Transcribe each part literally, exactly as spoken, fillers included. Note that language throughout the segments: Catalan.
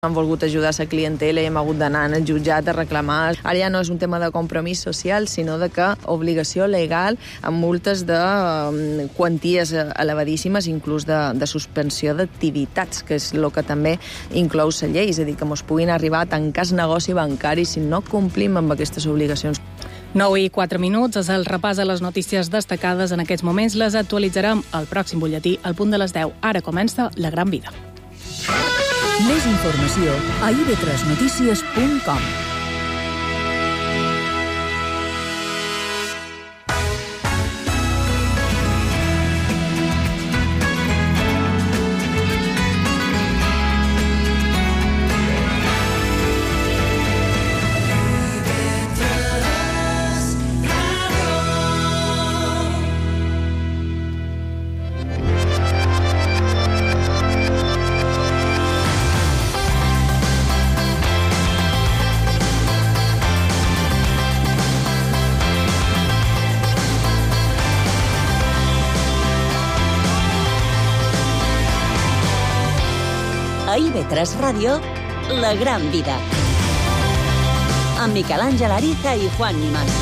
han volgut ajudar la clientela i hem hagut d'anar al jutjat a reclamar. Ara ja no és un tema de compromís social, sinó de que obligació legal amb multes de um, quanties elevadíssimes, inclús de, de suspensió d'activitats, que és el que també inclou la llei, és a dir, que ens puguin arribar a tancar el negoci bancari si no complim amb aquestes obligacions. nou i quatre minuts és el repàs a les notícies destacades en aquests moments. Les actualitzarem al pròxim butlletí al punt de les deu. Ara comença La Gran Vida. Més informació a i ve tres notícies punt com. A i ve tres Ràdio, La Gran Vida. Amb Miquel Àngel Ariza i Juan Nimas.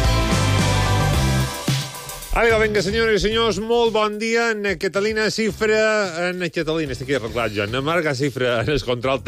Vinga, vinga, senyores i senyors, molt bon dia. En Catalina Cifra... En Catalina, estic aquí arreglat jo. En Marga Cifra, en el control...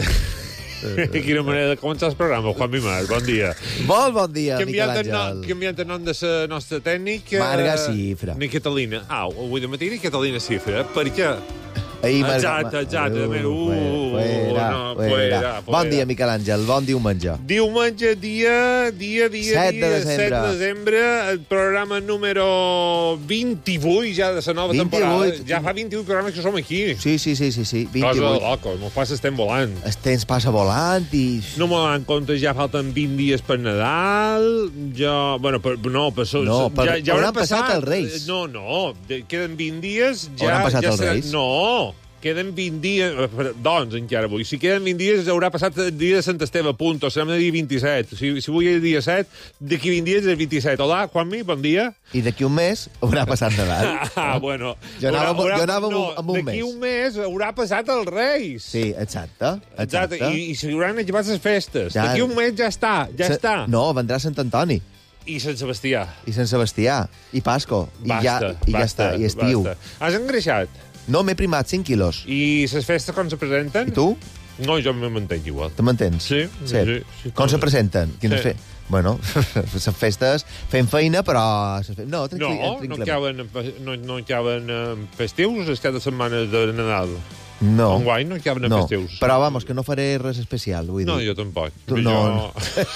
Quina manera de començar el programa, Juan Mimas. Bon dia. Molt bon dia, Miquel Àngel. Àngel. Canviant el nom de la nostra tècnica... Marga Cifra. Ni Catalina. Ah, avui de matí ni Catalina Cifra. Per què? Ahí, exacte, exacte. Uh, uh, fuera, no, fuera. fuera, Bon fuera. dia, Miquel Àngel. Bon diumenge. Diumenge, dia, dia, dia, set de dia, desembre. set de desembre, el programa número vint-i-vuit ja de la nova vint-i-vuit. temporada. Ja fa vint-i-vuit programes que som aquí. Sí, sí, sí, sí, sí. Cosa de vint-i-vuit. loco, no passa, estem volant. El temps passa volant i... No me donen compte, ja falten vint dies per Nadal, ja... Bueno, per, no, per... No, per- ja, ja hauran hauran passat els Reis. No, no, de- queden vint dies... Ja, Hauran passat ja els serà- Reis. No, queden vint dies... Doncs, encara avui. Si queden vint dies, haurà passat el dia de Sant Esteve, punto. Serà el dia vint-i-set. Si, si avui és el dia set, d'aquí vint dies és el vint-i-set. Hola, Juanmi, bon dia. I d'aquí un mes haurà passat Nadal. Ah, bueno. Jo anava, Haurà- jo anava no, amb un d'aquí mes. un mes haurà passat els Reis. Sí, exacte. Exacte. exacte. I, i s'hi hauran acabat les festes. Ja- D'aquí un mes ja està, ja Se- està. No, vendrà Sant Antoni I Sant Sebastià. i Sant Sebastià i Pasco. I Basta, ja, i ja basta, està, i estiu. basta. Has engreixat? No, m'he primat cinc quilos. I les festes com se presenten? I tu? No, jo me mantenc igual. Te m'entens? Sí, sí, sí, sí. Com se presenten? Quines Sí. fe... Bueno, les festes fent feina, però... ses fe- No, No, tranquil, no tranquil·lament. caben, no, no caben eh, festius les cada setmana de Nadal. No. Enguany no caben No, festius. però vamos, que no faré res especial, vull No, dir. jo tampoc. Tu, jo, no.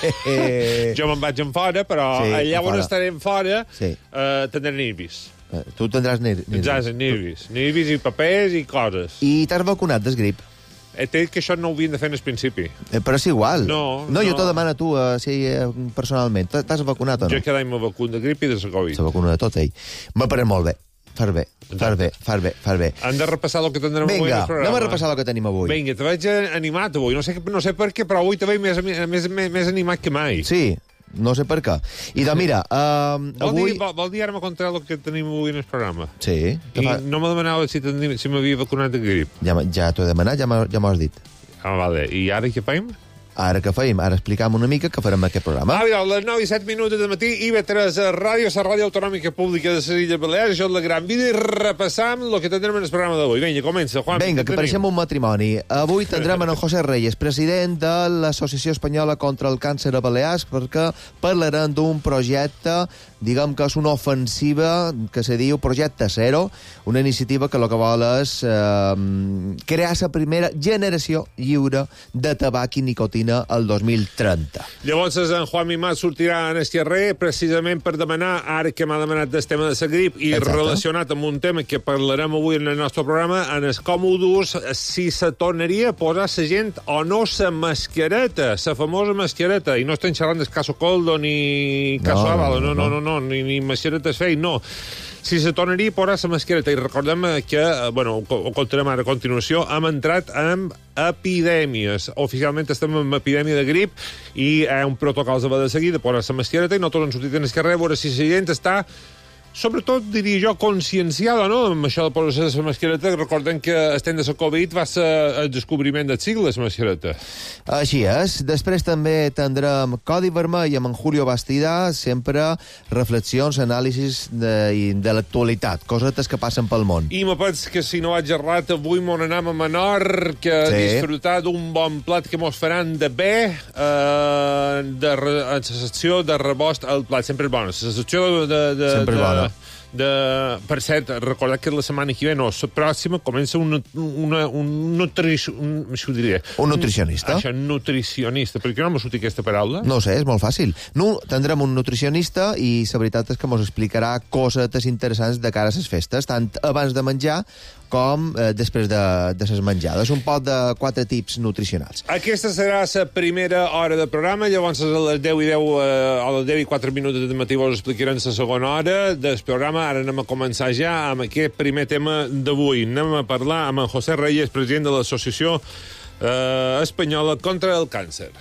Eh, jo me'n vaig en fora, però Sí, allà on enfora. estarem fora Sí. eh, tindré nervis. eh, tu tindràs ner nervis. Exacte, nervis. Nervis i papers i coses. I t'has vacunat del grip. He dit que això no ho havien de fer al principi. Eh, però és igual. No, no. jo no. t'ho demano a tu, eh, si, eh, personalment. T'ha- T'has vacunat o no? Jo cada any me vacuno de grip i de la Covid. Se vacuna de tot, ell. M'ha parat molt bé. Far bé, far bé, far bé, far bé. Han de repassar el que tindrem avui Vinga, al programa. anem a repassar el que tenim avui. Vinga, te veig animat avui. No sé, no sé per què, però avui te veig més, més, més, més animat que mai. Sí, no sé per què. I doncs mira, uh, Vol, avui... dir, vol, vol dir ara me contarà el que tenim avui en el programa? Sí, que I fa... no me demanava si, tenia- si m'havia vacunat de grip. ja, m- ja t'ho he demanat, ja m'ho ja m'ho has dit. Ah, vale. I ara què fem? Ara què feim? Ara explicam una mica què farem aquest programa. Ah, mira, a les nou i set minuts de matí, I V tres Ràdio, la ràdio autonòmica pública de les Illes Balears, això és La Gran Vida, i repassam el que tindrem en el programa d'avui. Vinga, comença, Juan. Vinga, què que tenim? pareixem un matrimoni. Avui tindrem en José Reyes, president de l'Associació Espanyola contra el Càncer a Balears, perquè parlarem d'un projecte, diguem que és una ofensiva que se diu Projecte Zero, una iniciativa que el que vol és eh, crear la primera generació lliure de tabac i nicotina el dos mil trenta. Llavors, en Juan Mimat sortirà en el carrer precisament per demanar, ara que m'ha demanat del tema de la grip, i Exacte. relacionat amb un tema que parlarem avui en el nostre programa, en els còmodos, si se tornaria a posar la gent o no la mascareta, la famosa mascareta, i no estem xerrant del caso Coldo ni caso No, no, Ávalo, no, no, no, no. no, no, ni, ni mascaretes fei, no. Si se tornaria a posar la mascareta, i recordem que, eh, bueno, ho, ho contarem ara a continuació, hem entrat en epidèmies. Oficialment estem en epidèmia de grip i hi ha un protocol que s'ha de seguir de posar la mascareta i nosaltres hem sortit en el carrer a veure si la gent està sobretot, diria jo, conscienciada, no?, amb això de posar la mascareta. Recordem que estem de la Covid va ser el descobriment del segle, la mascareta. Així és. Després també tindrem Codi Vermell amb en Julio Bastida, sempre reflexions, anàlisis de, de l'actualitat, cosetes que passen pel món. I me penso que, si no vaig errat, avui m'on anem a Menorca a Sí. disfrutar d'un bon plat que mos faran de bé, eh, de re, en la secció de rebost al plat. Sempre és bona. La secció de... de Sempre és de, bona. De, per cert, recordar que la setmana que ve, no, la pròxima, comença un, una, un, nutri, un, això ho diria. Un nutricionista. Això, nutricionista. Per què no m'ha sortit aquesta paraula? No ho sé, és molt fàcil. No, tindrem un nutricionista i la veritat és que ens explicarà cosetes interessants de cara a les festes, tant abans de menjar com eh, després de, de les menjades. Un pot de quatre tips nutricionals. Aquesta serà la primera hora de programa, llavors a les deu i deu, eh, a les deu i quatre minuts de matí vos explicarem la segona hora del programa. Ara anem a començar ja amb aquest primer tema d'avui. Anem a parlar amb en José Reyes, president de l'Associació eh, Espanyola contra el Càncer.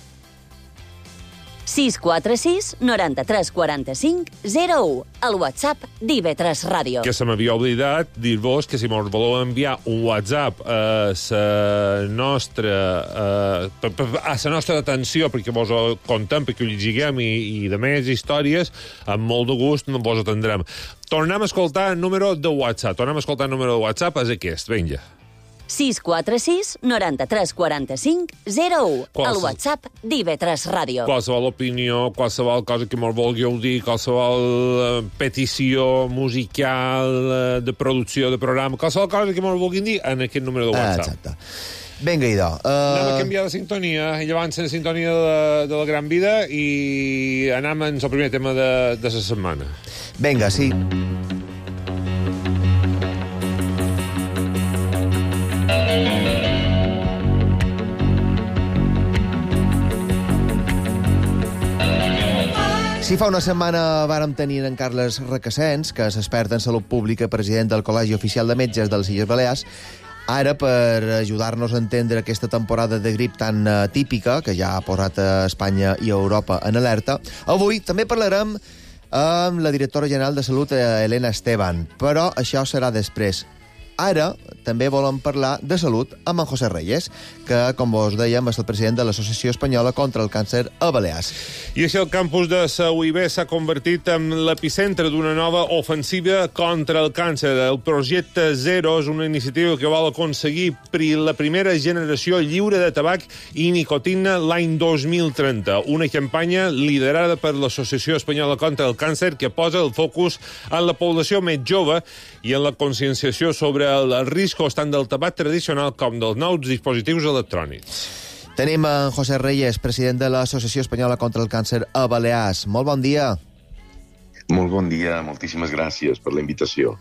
sis quatre sis, noranta-tres quaranta-cinc, zero u. El WhatsApp d'I V tres Ràdio. Que se m'havia oblidat dir-vos que si mos voleu enviar un WhatsApp a la nostra, eh, a la nostra atenció, perquè vos ho contem, perquè ho llegiguem i, i de més històries, amb molt de gust no vos atendrem. Tornem a escoltar el número de WhatsApp. Tornem a escoltar el número de WhatsApp, és aquest. Vinga. sis quatre sis, noranta-tres quaranta-cinc, zero u. Quals- El WhatsApp d'I V tres Ràdio. Qualsevol opinió, qualsevol cosa que mos vulgueu dir, qualsevol eh, petició musical, eh, de producció de programa, qualsevol cosa que mos vulguin dir en aquest número de Ah, WhatsApp. exacte. Vinga, idò. Uh... Anem a canviar de sintonia, i llavors la sintonia de la, de la Gran Vida, i anem en el primer tema de, de la setmana. Vinga, sí. Si fa una setmana vàrem tenir en Carles Requesens, que és expert en salut pública, president del Col·legi Oficial de Metges de les Illes Balears, ara, per ajudar-nos a entendre aquesta temporada de grip tan uh, típica, que ja ha posat a Espanya i a Europa en alerta, avui també parlarem amb la directora general de Salut, Helena Esteban, però això serà després. Ara també volem parlar de salut amb en José Reyes, que, com vos dèiem, és el president de l'Associació Espanyola contra el Càncer a Balears. I així el campus de la U I B s'ha convertit en l'epicentre d'una nova ofensiva contra el càncer. El projecte Zero és una iniciativa que vol aconseguir la primera generació lliure de tabac i nicotina l'any dos mil trenta. Una campanya liderada per l'Associació Espanyola contra el Càncer que posa el focus en la població més jove i en la conscienciació sobre els riscos tant del tabac tradicional com dels nous dispositius electrònics. Tenim en José Reyes, president de l'Associació Espanyola contra el Càncer a Balears. Molt bon dia. Molt bon dia, moltíssimes gràcies per la invitació.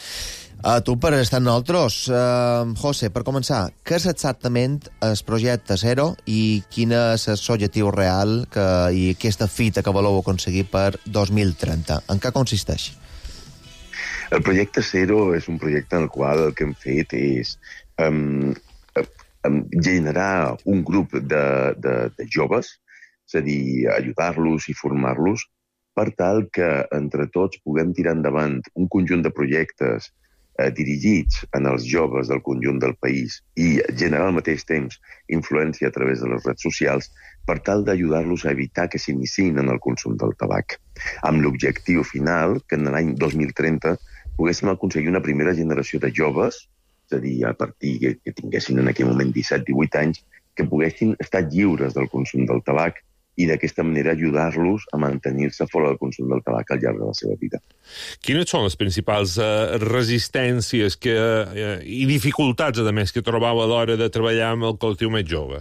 A tu per estar amb nosaltres. Uh, José, per començar, què és exactament el projecte Zero i quin és el objectiu real que, i aquesta fita que voleu aconseguir per dos mil trenta? En què consisteix? El projecte Zero és un projecte en el qual el que hem fet és um, um, generar un grup de, de, de joves, és a dir, ajudar-los i formar-los per tal que entre tots puguem tirar endavant un conjunt de projectes eh, dirigits en els joves del conjunt del país i generar al mateix temps influència a través de les redes socials per tal d'ajudar-los a evitar que s'iniciïn en el consum del tabac, amb l'objectiu final que en l'any dos mil trenta poguéssim aconseguir una primera generació de joves, és a dir, a partir que, que tinguessin en aquell moment disset divuit anys, que poguessin estar lliures del consum del tabac i d'aquesta manera ajudar-los a mantenir-se fora del consum del tabac al llarg de la seva vida. Quines són les principals eh, resistències que, eh, i dificultats, a més, que trobau a l'hora de treballar amb el col·lectiu més jove?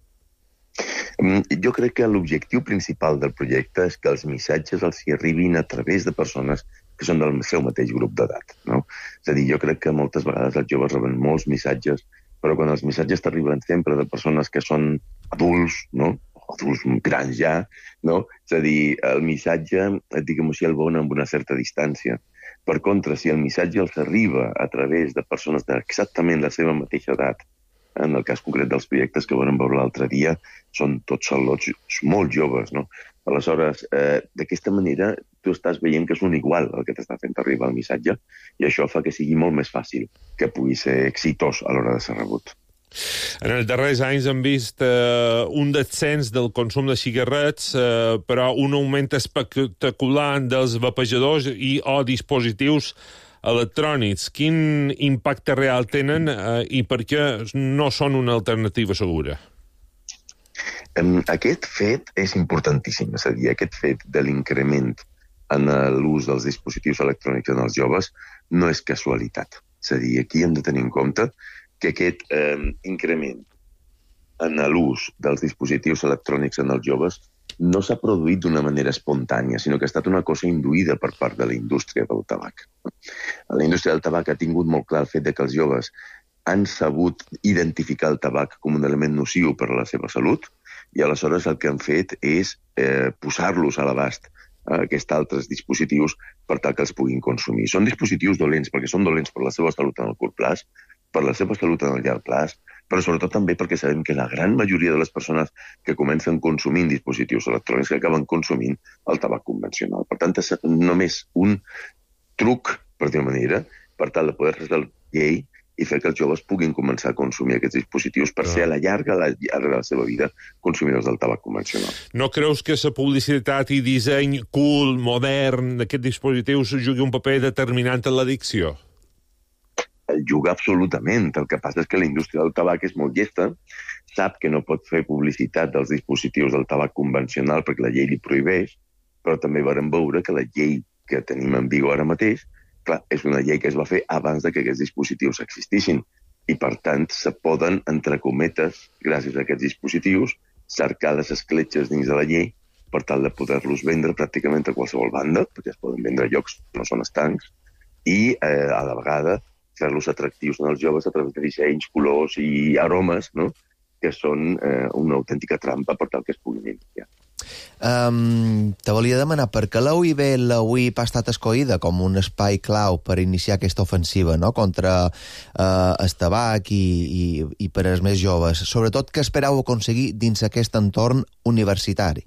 Jo crec que l'objectiu principal del projecte és que els missatges els hi arribin a través de persones que són del seu mateix grup d'edat, no? És a dir, jo crec que moltes vegades els joves reben molts missatges, però quan els missatges t'arriben sempre de persones que són adults, no? Adults grans ja, no? És a dir, el missatge, diguem-ho així, el veuen amb una certa distància. Per contra, si el missatge els arriba a través de persones d'exactament la seva mateixa edat, en el cas concret dels projectes que vam veure l'altre dia, són tots sols molt joves, no? Aleshores, eh, d'aquesta manera tu estàs veient que és un igual el que t'està fent arribar el missatge, i això fa que sigui molt més fàcil que pugui ser exitós a l'hora de ser rebut. En els darrers anys hem vist eh, un descens del consum de cigarrets, eh, però un augment espectacular dels vapejadors i o dispositius electrònics. Quin impacte real tenen eh, i per què no són una alternativa segura? Um, aquest fet és importantíssim, és a dir, aquest fet de l'increment en l'ús dels dispositius electrònics en els joves no és casualitat. És a dir, aquí hem de tenir en compte que aquest eh, increment en l'ús dels dispositius electrònics en els joves no s'ha produït d'una manera espontània, sinó que ha estat una cosa induïda per part de la indústria del tabac. La indústria del tabac ha tingut molt clar el fet de que els joves han sabut identificar el tabac com un element nociu per a la seva salut, i aleshores el que han fet és eh, posar-los a l'abast a aquests altres dispositius per tal que els puguin consumir. Són dispositius dolents perquè són dolents per la seva salut en el curt plaç, per la seva salut en el llarg plaç, però sobretot també perquè sabem que la gran majoria de les persones que comencen consumint dispositius electrònics que acaben consumint el tabac convencional. Per tant, és només un truc, per dir-ho manera, per tal de poder resar la llei i fer que els joves puguin començar a consumir aquests dispositius per ser a la llarga, a la llarga de la seva vida, consumidors del tabac convencional. No creus que la publicitat i disseny cool, modern d'aquests dispositius jugui un paper determinant en l'addicció? Juga absolutament. El que passa és que la indústria del tabac és molt llesta, sap que no pot fer publicitat dels dispositius del tabac convencional perquè la llei li prohibeix, però també vàrem veure que la llei que tenim en vigor ara mateix, clar, és una llei que es va fer abans de que aquests dispositius existissin i, per tant, se poden, entre cometes, gràcies a aquests dispositius, cercar les escletxes dins de la llei per tal de poder-los vendre pràcticament a qualsevol banda, perquè es poden vendre a llocs que no són estancs, i, eh, a la vegada, fer-los atractius en els joves a través de dissenys, colors i aromes, no?, que són eh, una autèntica trampa per tal que es puguin iniciar. Um, te volia demanar, per què la U I B, la U I P ha estat escollida com un espai clau per iniciar aquesta ofensiva, no?, contra uh, el tabac i, i, i per als més joves? Sobretot, què espereu aconseguir dins aquest entorn universitari?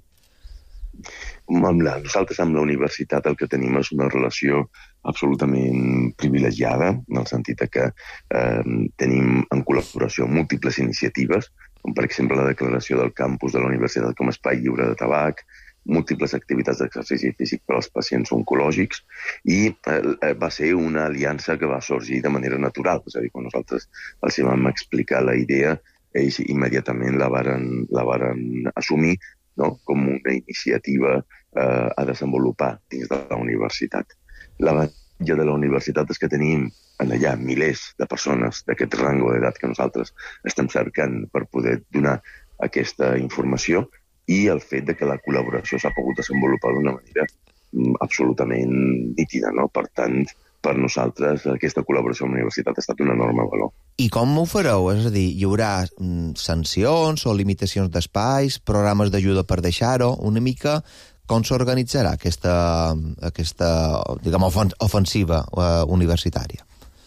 Amb la, nosaltres amb la universitat el que tenim és una relació absolutament privilegiada, en el sentit que eh, tenim en col·laboració múltiples iniciatives, com per exemple la declaració del campus de la universitat com a espai lliure de tabac, múltiples activitats d'exercici físic per als pacients oncològics, i eh, va ser una aliança que va sorgir de manera natural. És a dir, quan nosaltres els vam explicar la idea, ells immediatament la varen, la varen assumir, no?, com una iniciativa eh, a desenvolupar dins de la universitat. L'avantatge de la universitat és que tenim en allà milers de persones d'aquest rango d'edat que nosaltres estem cercant per poder donar aquesta informació, i el fet de que la col·laboració s'ha pogut desenvolupar d'una manera absolutament nítida, no? Per tant, per nosaltres aquesta col·laboració amb la universitat ha estat un enorme valor. I com ho fareu? És a dir, hi haurà mm, sancions o limitacions d'espais, programes d'ajuda per deixar-ho? Una mica com s'organitzarà aquesta, aquesta diguem, ofensiva uh, universitària?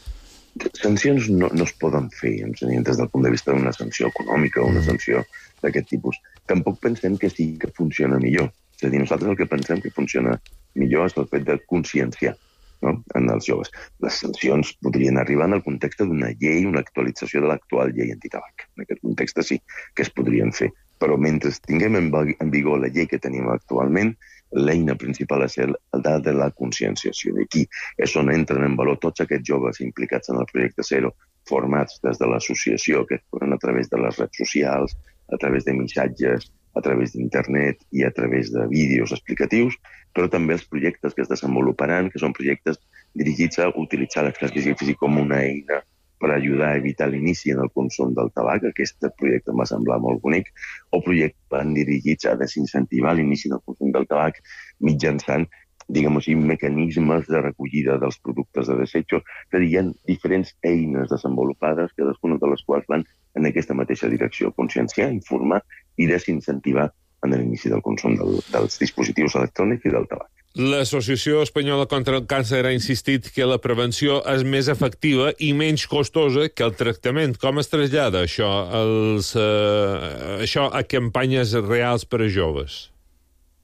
Sancions no, no es poden fer, des del punt de vista d'una sanció econòmica o una sanció d'aquest tipus. Tampoc pensem que sí que funciona millor. És a dir, nosaltres el que pensem que funciona millor és el fet de conscienciar, no?, en els joves. Les sancions podrien arribar en el context d'una llei, una actualització de l'actual llei antitabac. En aquest context sí que es podrien fer. Però mentre tinguem en vigor la llei que tenim actualment, l'eina principal és el de la conscienciació. D'aquí és on entren en valor tots aquests joves implicats en el projecte Zero, formats des de l'associació, que es poden a través de les redes socials, a través de missatges, a través d'internet i a través de vídeos explicatius, però també els projectes que es desenvoluparan, que són projectes dirigits a utilitzar l'exercici físic com una eina per ajudar a evitar l'inici en el consum del tabac. Aquest projecte em va semblar molt bonic. O projectes dirigits a desincentivar l'inici del consum del tabac mitjançant, diguem-ho així, mecanismes de recollida dels productes de desecho. És a dir, hi ha diferents eines desenvolupades, cadascuna de les quals van en aquesta mateixa direcció: conscienciar, informar i desincentivar en l'inici del consum del, dels dispositius electrònics i del tabac. L'Associació Espanyola contra el Càncer ha insistit que la prevenció és més efectiva i menys costosa que el tractament. Com es trasllada això, els, eh, això a campanyes reals per a joves?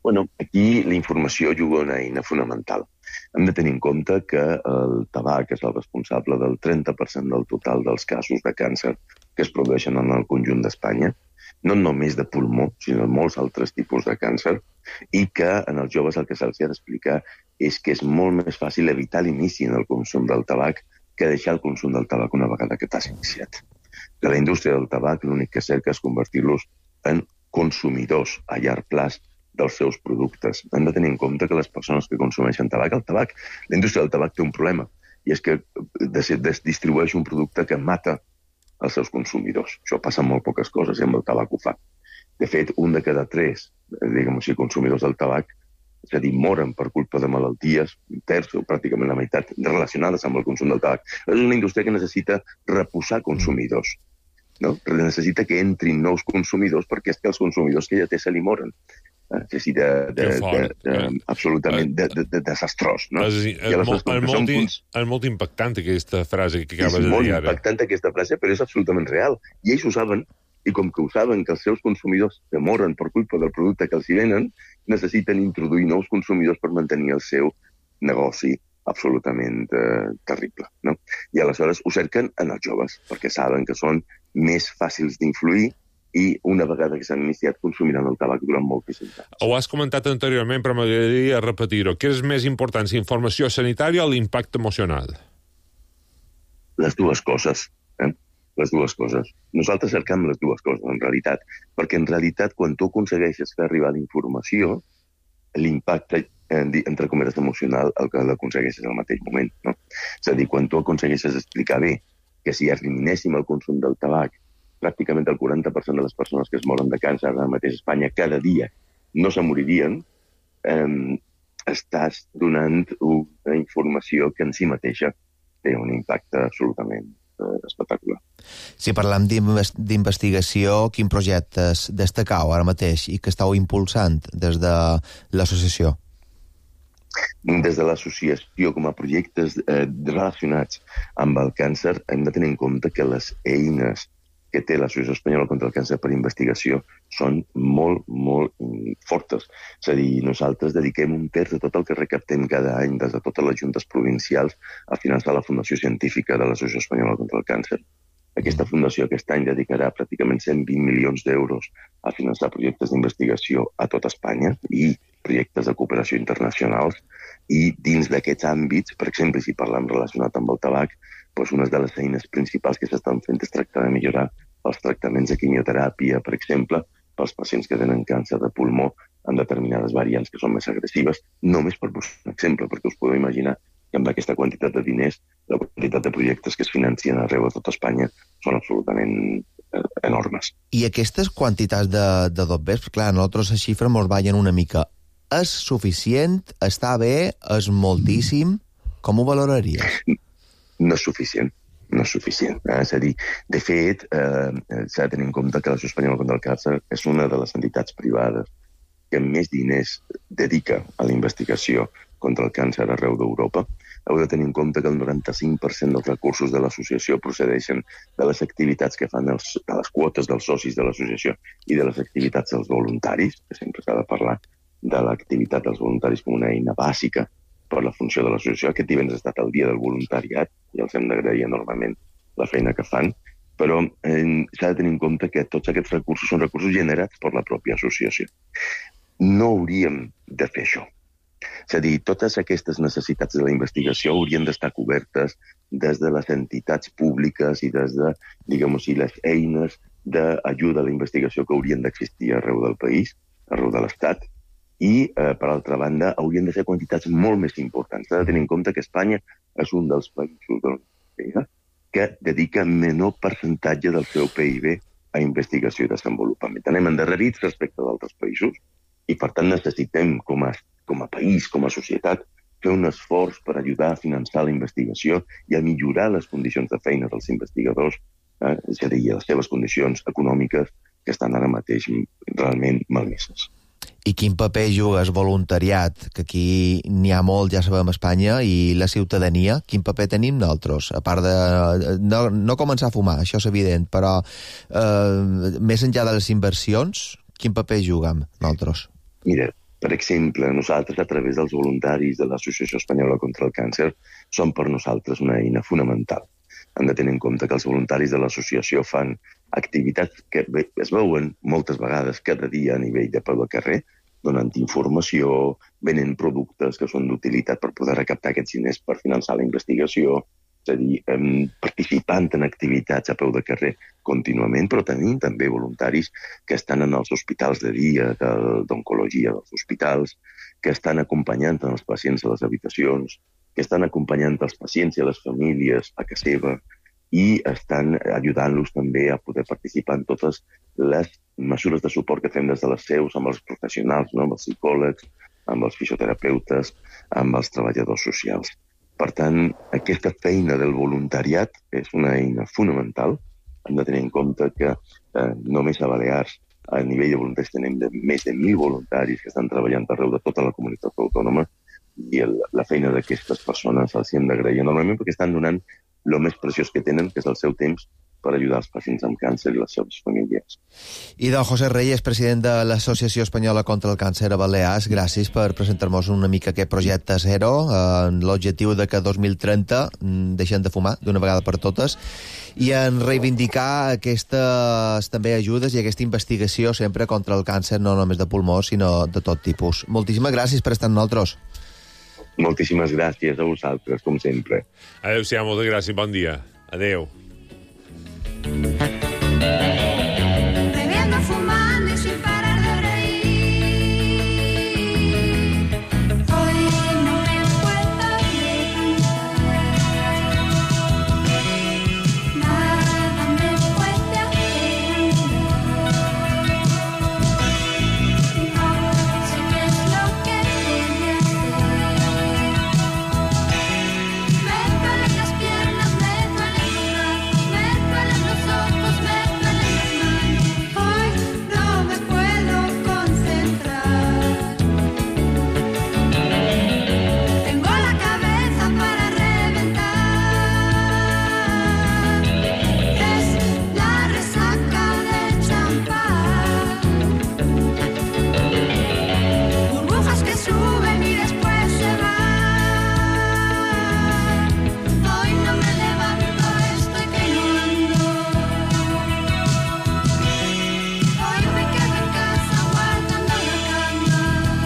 Bueno, aquí la informació juga una eina fonamental. Hem de tenir en compte que el tabac és el responsable del trenta per cent del total dels casos de càncer que es produeixen en el conjunt d'Espanya, no només de pulmó, sinó de molts altres tipus de càncer, i que en els joves el que se'ls ha d'explicar és que és molt més fàcil evitar l'inici en el consum del tabac que deixar el consum del tabac una vegada que t'has iniciat. De la indústria del tabac l'únic que cerca és convertir-los en consumidors a llarg plaç dels seus productes. Hem de tenir en compte que les persones que consumeixen tabac, el tabac, la indústria del tabac té un problema, i és que distribueix un producte que mata els seus consumidors. Això passa en molt poques coses, i amb el tabac ho fa. De fet, un de cada tres, diguem-ho així, consumidors del tabac, és a dir, moren per culpa de malalties, un terç o pràcticament la meitat, relacionades amb el consum del tabac. És una indústria que necessita reposar consumidors. No? Necessita que entrin nous consumidors perquè és que els consumidors que ja té se li moren. És així de, de, de, de, absolutament de, de, de desastrós. No? És, és, molt, és, molt, punts... és molt impactant aquesta frase que acabes de dir ara. És molt impactant aquesta frase, però és absolutament real. I ells ho saben, i com que ho saben que els seus consumidors que moren per culpa del producte que els hi venen, necessiten introduir nous consumidors per mantenir el seu negoci absolutament eh, terrible. No? I aleshores ho cerquen en els joves, perquè saben que són més fàcils d'influir i una vegada que s'han iniciat consumiran el tabac durant moltíssim temps. Ho has comentat anteriorment, però m'agradaria repetir-ho. Què és més important, la informació sanitària o l'impacte emocional? Les dues coses. Eh? Les dues coses. Nosaltres cercam les dues coses, en realitat, perquè en realitat, quan tu aconsegueixes fer arribar la informació, l'impacte, entre cometes, emocional, el que l'aconsegueixes al mateix moment. No? És a dir, quan tu aconsegueixes explicar bé que si eliminéssim el consum del tabac, pràcticament el quaranta per cent de les persones que es moren de càncer ara mateix a Espanya cada dia no se moririen, eh, estàs donant una informació que en si mateixa té un impacte absolutament eh, espectacular. Si parlem d'investigació, quin projectes destacau ara mateix i que estàu impulsant des de l'associació? Des de l'associació, com a projectes eh, relacionats amb el càncer, hem de tenir en compte que les eines que té l'Associació Espanyola contra el Càncer per Investigació són molt, molt fortes. És a dir, nosaltres dediquem un terç de tot el que recaptem cada any des de totes les juntes provincials a finançar la Fundació Científica de l'Associació Espanyola contra el Càncer. Aquesta fundació aquest any dedicarà pràcticament cent vint milions d'euros a finançar projectes d'investigació a tot Espanya i projectes de cooperació internacionals, i dins d'aquests àmbits, per exemple, si parlem relacionat amb el tabac, doncs una de les eines principals que s'estan fent és tractar de millorar els tractaments de quimioteràpia, per exemple, pels pacients que tenen càncer de pulmó en determinades variants que són més agressives, només per posar un exemple, perquè us podeu imaginar que amb aquesta quantitat de diners, la quantitat de projectes que es financien arreu de tot Espanya són absolutament eh, enormes. I aquestes quantitats de, de dobbers, clar, nosaltres la xifra ens ballen una mica. És suficient? Està bé? És moltíssim? Com ho valoraries? No és suficient. No és suficient. Eh? És a dir, de fet, eh, s'ha de tenir en compte que l'Associació Espanyola contra el Càncer és una de les entitats privades que més diners dedica a la investigació contra el càncer arreu d'Europa. Heu de tenir en compte que el noranta-cinc per cent dels recursos de l'associació procedeixen de les activitats que fan els, de les quotes dels socis de l'associació i de les activitats dels voluntaris, que sempre s'ha de parlar de l'activitat dels voluntaris com una eina bàsica per la funció de l'associació. Aquest divendres ha estat el dia del voluntariat i els hem d'agrair enormement la feina que fan, però eh, s'ha de tenir en compte que tots aquests recursos són recursos generats per la pròpia associació. No hauríem de fer això. És a dir, totes aquestes necessitats de la investigació haurien d'estar cobertes des de les entitats públiques i des de, diguem-ho així, les eines d'ajuda a la investigació que haurien d'existir arreu del país, arreu de l'Estat, i, eh, per altra banda, haurien de ser quantitats molt més importants. S'ha de tenir en compte que Espanya és un dels països de la Unió Europea que dedica menor percentatge del seu P I B a investigació i desenvolupament. Anem endarrerits respecte d'altres països i, per tant, necessitem, com a, com a país, com a societat, fer un esforç per ajudar a finançar la investigació i a millorar les condicions de feina dels investigadors, eh, és a dir, les seves condicions econòmiques que estan ara mateix realment malmeses. I quin paper juga el voluntariat, que aquí n'hi ha molt, ja sabem, a Espanya, i la ciutadania? Quin paper tenim nosaltres? A part de no, no començar a fumar, això és evident, però eh, més enllà de les inversions, quin paper juguem nosaltres? Mira, Per exemple, nosaltres, a través dels voluntaris de l'Associació Espanyola contra el Càncer, som per nosaltres una eina fonamental. Hem de tenir en compte que els voluntaris de l'associació fan activitats que es veuen moltes vegades cada dia a nivell de peu de carrer, donant informació, venent productes que són d'utilitat per poder recaptar aquests diners per finançar la investigació, és a dir, participant en activitats a peu de carrer contínuament, però tenim també voluntaris que estan en els hospitals de dia, d'oncologia dels hospitals, que estan acompanyant els pacients a les habitacions, que estan acompanyant els pacients i les famílies a casa seva i estan ajudant-los també a poder participar en totes les mesures de suport que fem des de les seus amb els professionals, no? Amb els psicòlegs, amb els fisioterapeutes, amb els treballadors socials. Per tant, aquesta feina del voluntariat és una eina fonamental. Hem de tenir en compte que eh, només a Balears, a nivell de voluntaris, tenim de més de mil voluntaris que estan treballant arreu de tota la comunitat autònoma i el, la feina d'aquestes persones els hem d'agrair enormement perquè estan donant el més preciós que tenen, que és el seu temps, per ajudar els pacients amb càncer i les seves famílies. I don José Reyes, president de l'Associació Espanyola contra el Càncer a Balears, gràcies per presentar-nos una mica aquest projecte zero, en l'objectiu de que dos mil trenta deixem de fumar d'una vegada per totes i en reivindicar aquestes també ajudes i aquesta investigació sempre contra el càncer, no només de pulmó, sinó de tot tipus. Moltíssimes gràcies per estar amb nosaltres. Moltíssimes gràcies a vosaltres, com sempre. Adéu-siau, moltes gràcies, bon dia. Adéu. Bebiendo, fumando y sin parar de reír. Hoy no me puedo levantar. Nada me puede hacer. No sé qué es lo que voy a hacer. Me duelen las piernas, me duelen los brazos, me duelen los ojos, me duelen las manos. Hoy no me puedo concentrar. Tengo la cabeza para reventar. Es la resaca del champán. Burbujas que suben y después se van. Hoy no me levanto, estoy que no ando. Hoy me quedo en casa guardando la cama.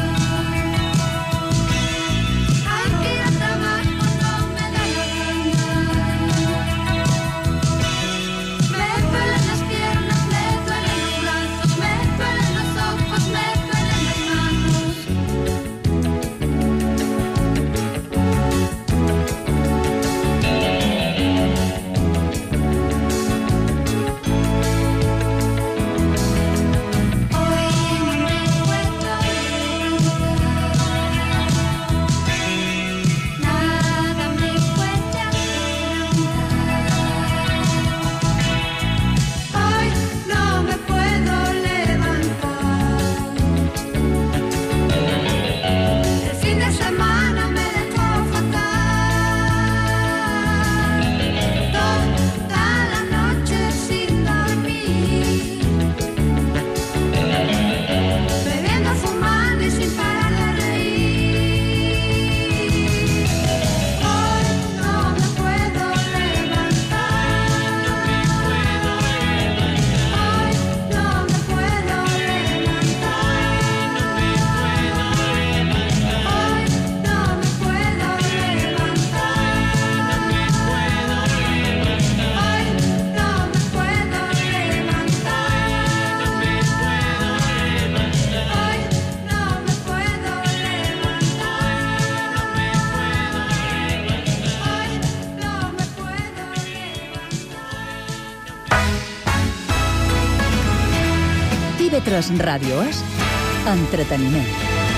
Hay que ir a trabajo, no me da la gana. Me duelen las piernas, me duelen los brazos, me duelen los ojos, me duelen las manos. Hoy no me puedo levantar. Nada me puede hacer andar. Hoy no me puedo levantar. El fin de semana me dejó fatal. Toda la noche sin dormir. Bebiendo, fumando y sin parar de reír. Hoy no me puedo levantar. Hoy no me puedo levantar. Hoy no me puedo I V tres Ràdio és entreteniment.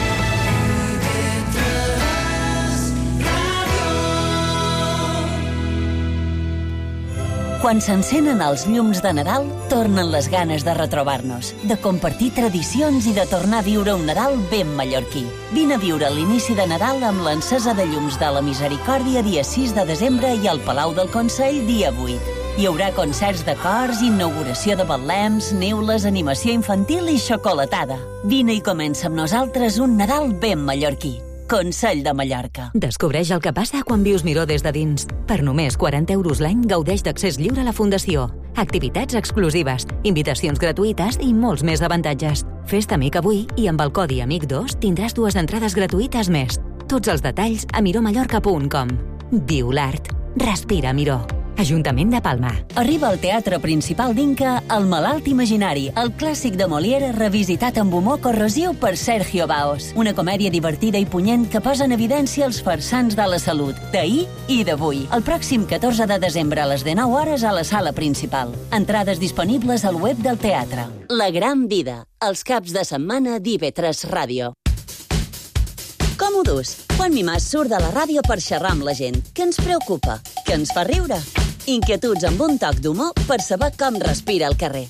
Quan s'encenen els llums de Nadal, tornen les ganes de retrobar-nos, de compartir tradicions i de tornar a viure un Nadal ben mallorquí. Vine a viure l'inici de Nadal amb l'encesa de llums de la Misericòrdia dia sis de desembre i al Palau del Consell dia vuit. Hi haurà concerts de cors, inauguració de batlems, neules, animació infantil i xocolatada. Vine i comença amb nosaltres un Nadal ben mallorquí. Consell de Mallorca. Descobreix el que passa quan vius Miró des de dins. Per només quaranta euros l'any gaudeix d'accés lliure a la Fundació. Activitats exclusives, invitacions gratuïtes i molts més avantatges. Fes-te amic avui i amb el codi amic dos tindràs dues entrades gratuïtes més. Tots els detalls a miromallorca punt com. Viu l'art. Respira Miró. Ajuntament de Palma. Arriba al Teatre Principal d'Inca El malalt imaginari, el clàssic de Molière revisitat amb humor corrosiu per Sergio Baos. Una comèdia divertida i punyent que posa en evidència els farsants de la salut, d'ahir i d'avui. El pròxim catorze de desembre a les dinou hores a la sala principal. Entrades disponibles al web del teatre. La gran vida, els caps de setmana d'I V tres Ràdio. Com ho dus? Juan Mimàs surt de la ràdio per xerrar amb la gent. Què ens preocupa? Què ens fa riure? Inquietuds amb un toc d'humor per saber com respira el carrer.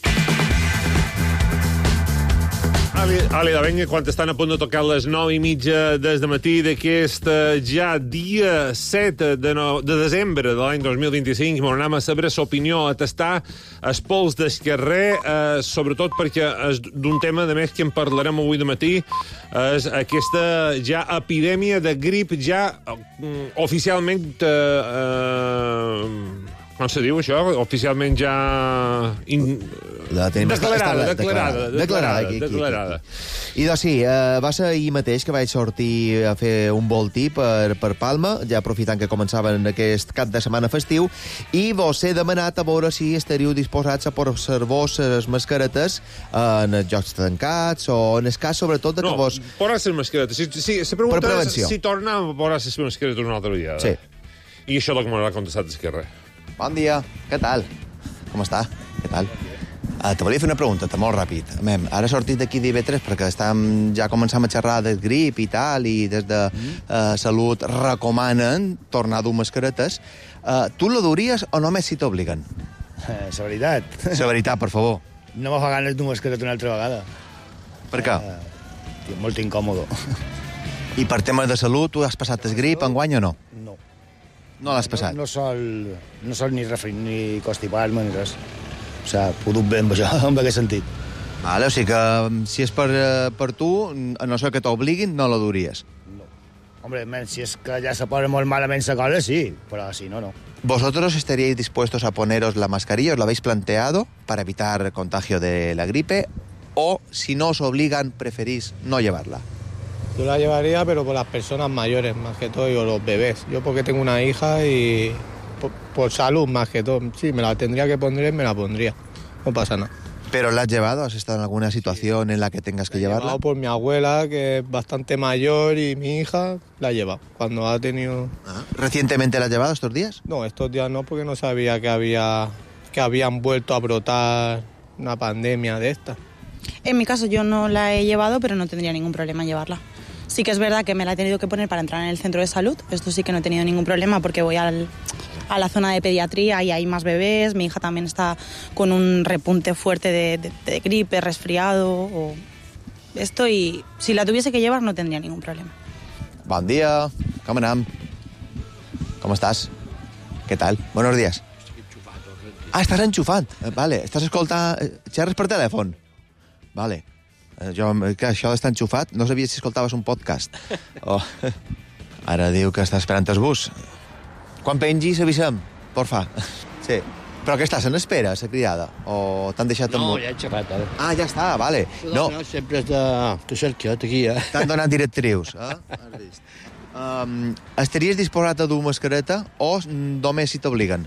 Ali, Ali de Benya, quan estan a punt de tocar les nou i mitja des de matí d'aquest ja dia set de, no, de desembre de l'any dos mil vint-i-cinc, m'anem a saber l'opinió, a tastar els pols del carrer, eh, sobretot perquè és d'un tema, de més, que en parlarem avui de matí, és aquesta ja epidèmia de grip ja eh, oficialment... Eh, eh, com se diu això? Oficialment ja... In... Declarada, declarada, declarada, declarada, aquí, aquí, declarada. I doncs sí, eh, va ser ahir mateix que vaig sortir a fer un voltí per, per Palma, ja aprofitant que començaven aquest cap de setmana festiu, i vos he demanat a veure si estaríeu disposats a posar-vos les mascaretes en els jocs tancats o en el cas, sobretot, de que no, vos... No, posar les mascaretes. Si, si, si pregunta és si tornem a posar les mascaretes una altra dia. Sí. I això és el que m'haurà contestat d'Esquerra. Bon dia, què tal? Com està? Què tal? Uh, te volia fer una pregunta, molt ràpid. Mem, ara he sortit d'aquí d'I V tres perquè estem, ja començam a xerrar del grip i tal, i des de uh, Salut recomanen tornar a dur mascaretes. Uh, tu la duries o només si t'obliguen? Eh, la veritat. La veritat, per favor. No me fa ganes dur mascareta una altra vegada. Per què? Uh, molt incòmodo. I per temes de salut, tu has passat el grip enguany o no? No. No l'has passat? No, no, sol, no sol ni refri, ni constipar-me, ni res. O sigui, puc bé amb això, en aquest sentit. Vale, o sigui que si és per, per tu, a no ser que t'obliguin, no la duries. No. Hombre, men, si és que ja se posa molt malament la cosa, sí, però si no, no. ¿Vosotros estaríais dispuestos a poneros la mascarilla? ¿Os la habéis planteado para evitar contagio de la gripe? ¿O si no os obligan, preferís no llevarla? Yo la llevaría, pero por las personas mayores, más que todo, y o los bebés. Yo porque tengo una hija y por, por salud, más que todo. Sí, me la tendría que poner, me la pondría. No pasa nada. ¿Pero la has llevado? ¿Has estado en alguna situación sí. en la que tengas que la llevarla? He llevado por mi abuela, que es bastante mayor, y mi hija la lleva cuando ha tenido... Ah. ¿Recientemente la has llevado estos días? No, estos días no, porque no sabía que había que habían vuelto a brotar una pandemia de esta. En mi caso yo no la he llevado, pero no tendría ningún problema en llevarla. Sí que es verdad que me la he tenido que poner para entrar en el centro de salud. Esto sí que no he tenido ningún problema porque voy al, a la zona de pediatría y hay más bebés. Mi hija también está con un repunte fuerte de, de, de gripe, resfriado o esto, y si la tuviese que llevar no tendría ningún problema. Bon dia, com anem? Com estàs? Què tal? Buenos días. Ah, estàs enxufat. Vale, estàs escoltant... Xerres per telèfon? Vale. Jo, que això d'estar enxufat, no sabia si escoltaves un podcast. Oh. Ara diu que està esperant el bus. Quan pengis, avisem, porfa. Sí. Però què estàs, en espera, la criada? O t'han deixat... No, amb... ja he xerrat, ara. Ah, ja està, vale. No, no sempre és de, de cerquiot, aquí, eh? T'han donat directrius, eh? Has vist. Um, estaries disposat a dur mascareta o només si t'obliguen?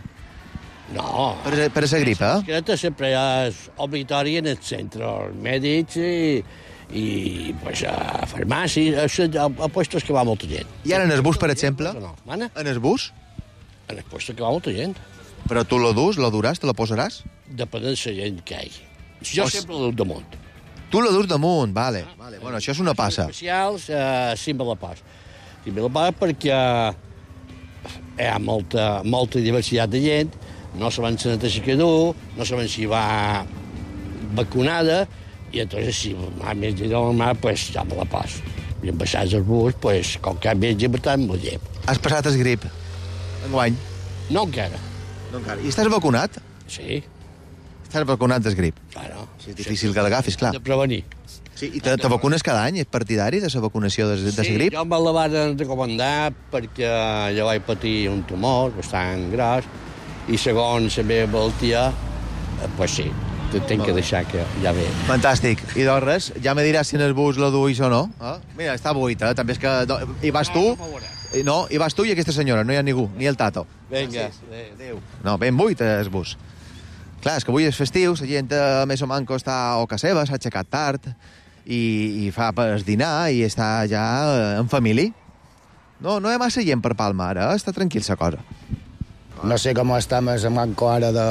No. Per, per a la gripe, eh? La mascareta sempre és obligatòria en el centre, els mèdics i, i pues, a farmàcies, a, a puestos que va molta gent. I ara en el bus, per exemple? No, mana? En el bus? En el puesto que va molta gent. Però tu lo dus, lo duràs, te lo posaràs? Depèn de la gent que hi hagi. Jo Os... sempre lo dus damunt. Tu lo dus damunt, vale. Ah, vale. Bueno, això és una passa. Especials, eh, sí me la pas. Sí me la pas perquè hi ha molta, molta diversitat de gent, no saben si neteja que du, no saben si va vacunada, i entonces si va més de normal, pues ja me la pas. I en passats el bus, pues, com que més llibertat, me la llevo. Has passat el grip? Enguany? No encara. No encara. I estàs vacunat? Sí. Estàs vacunat del grip. Claro. Sí, és difícil que l'agafis, clar. De prevenir. Sí, i te, te vacunes cada any? És partidari de la vacunació de, de la Sí, grip? jo me la van recomandar perquè jo vaig patir un tumor bastant gros i segons la meva malaltia, eh, pues sí, te tinc que deixar que ja ve. Fantàstic. I doncs res, ja me diràs si en el bus lo duis o no. Eh? Mira, està buit, eh? També és que... Hi vas tu, no, hi vas tu i aquesta senyora, no hi ha ningú, ni el tato. Vinga. Adéu. No, ben buit el bus. Clar, és que avui és festiu, la gent eh, més o manco està a casa seva, s'ha aixecat tard i, i fa per dinar i està ja eh, en família. No, no hi ha massa gent per Palma ara, eh? Està tranquil la cosa. No sé com està més manco ara de,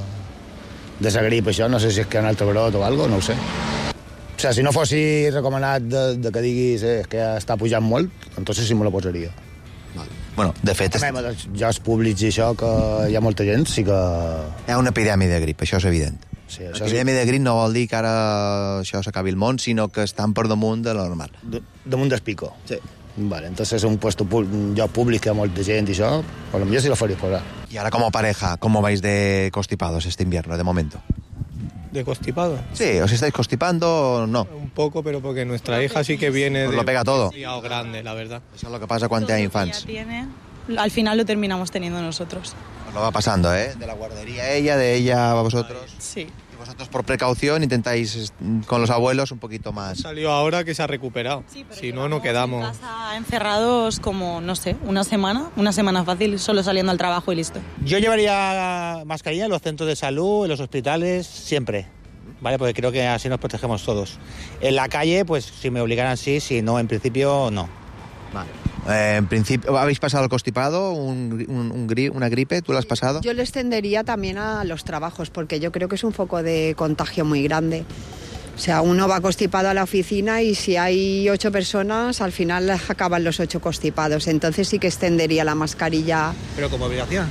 de la grip, això. No sé si és que hi ha un altre brot o algo, no ho sé. O sea, si no fossi recomanat de, de que diguis eh, que està pujant molt, entonces sí me la posaria. Bueno, de fet... També, els jocs públics i això, que hi ha molta gent, sí que... Hi ha una epidèmia de grip, això és evident. Sí, això L'epidèmia de grip no vol dir que ara això s'acabi el món, sinó que estan per damunt de lo normal. De, damunt del pico. Sí. Vale, entonces un puesto un lloc públic que hi ha molta gent i això, pues lo millor sí lo faria posar. Y ahora como pareja, ¿cómo vais de constipados este invierno, de momento? ¿De constipado? Sí, ¿os estáis constipando o no? Un poco, pero porque nuestra hija sí que viene Os de... lo pega todo. Criado grande, la verdad. Eso es lo que pasa cuando hay infants. Tiene, al final lo terminamos teniendo nosotros. Os lo va pasando, ¿eh? De la guardería a ella, de ella a vosotros. Sí. Y vosotros por precaución intentáis con los abuelos un poquito más. Salió ahora que se ha recuperado. Si no, no quedamos. En casa encerrados como, no sé, una semana, una semana fácil, solo saliendo al trabajo y listo. Yo llevaría mascarilla en los centros de salud, en los hospitales, siempre. ¿Vale? Porque creo que así nos protegemos todos. En la calle, pues si me obligaran sí, si no, en principio no. Vale. Eh, en principio, ¿habéis pasado el constipado? Un, un, un gri, ¿Una gripe? ¿Tú lo has pasado? Yo lo extendería también a los trabajos, porque yo creo que es un foco de contagio muy grande. O sea, uno va constipado a la oficina y si hay ocho personas, al final acaban los ocho constipados. Entonces sí que extendería la mascarilla. ¿Pero como obligación?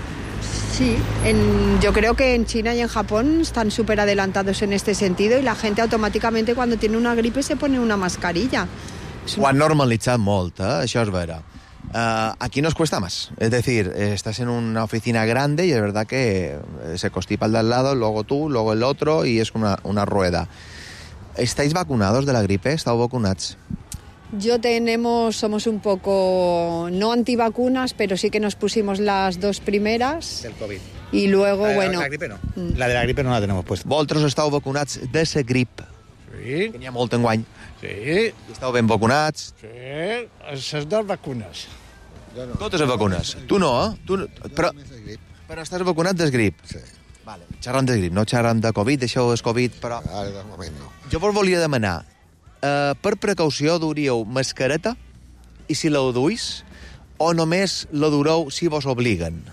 Sí, en, yo creo que en China y en Japón están súper adelantados en este sentido y la gente automáticamente cuando tiene una gripe se pone una mascarilla. Ho han normalitzat molt, eh? Això és vera. Uh, aquí nos cuesta más. Es decir, eh, estás en una oficina grande y es verdad que eh, se constipa el de al lado, luego tú, luego el otro y es una, una rueda. ¿Estáis vacunados de la gripe? ¿Estáis vacunados? Yo tenemos, somos un poco, no antivacunas, pero sí que nos pusimos las dos primeras. Del COVID. Y luego, la, bueno... La gripe no. Mm. La de la gripe no la tenemos puesta. Vosaltres estàu vacunats de la grip. Sí. Que n'hi ha molt enguany. Sí. I estàu ben vacunats. Sí, les dues vacunes. Jo no. Totes les vacunes. Tu no, eh? Tu no. Però, però estàs vacunat del grip. Sí. Vale. Xerrant del grip, no xerrant de Covid, això és Covid, però... Ara, de moment, no. Jo vos volia demanar, eh, per precaució duríeu mascareta i si la duis, o només la dureu si vos obliguen?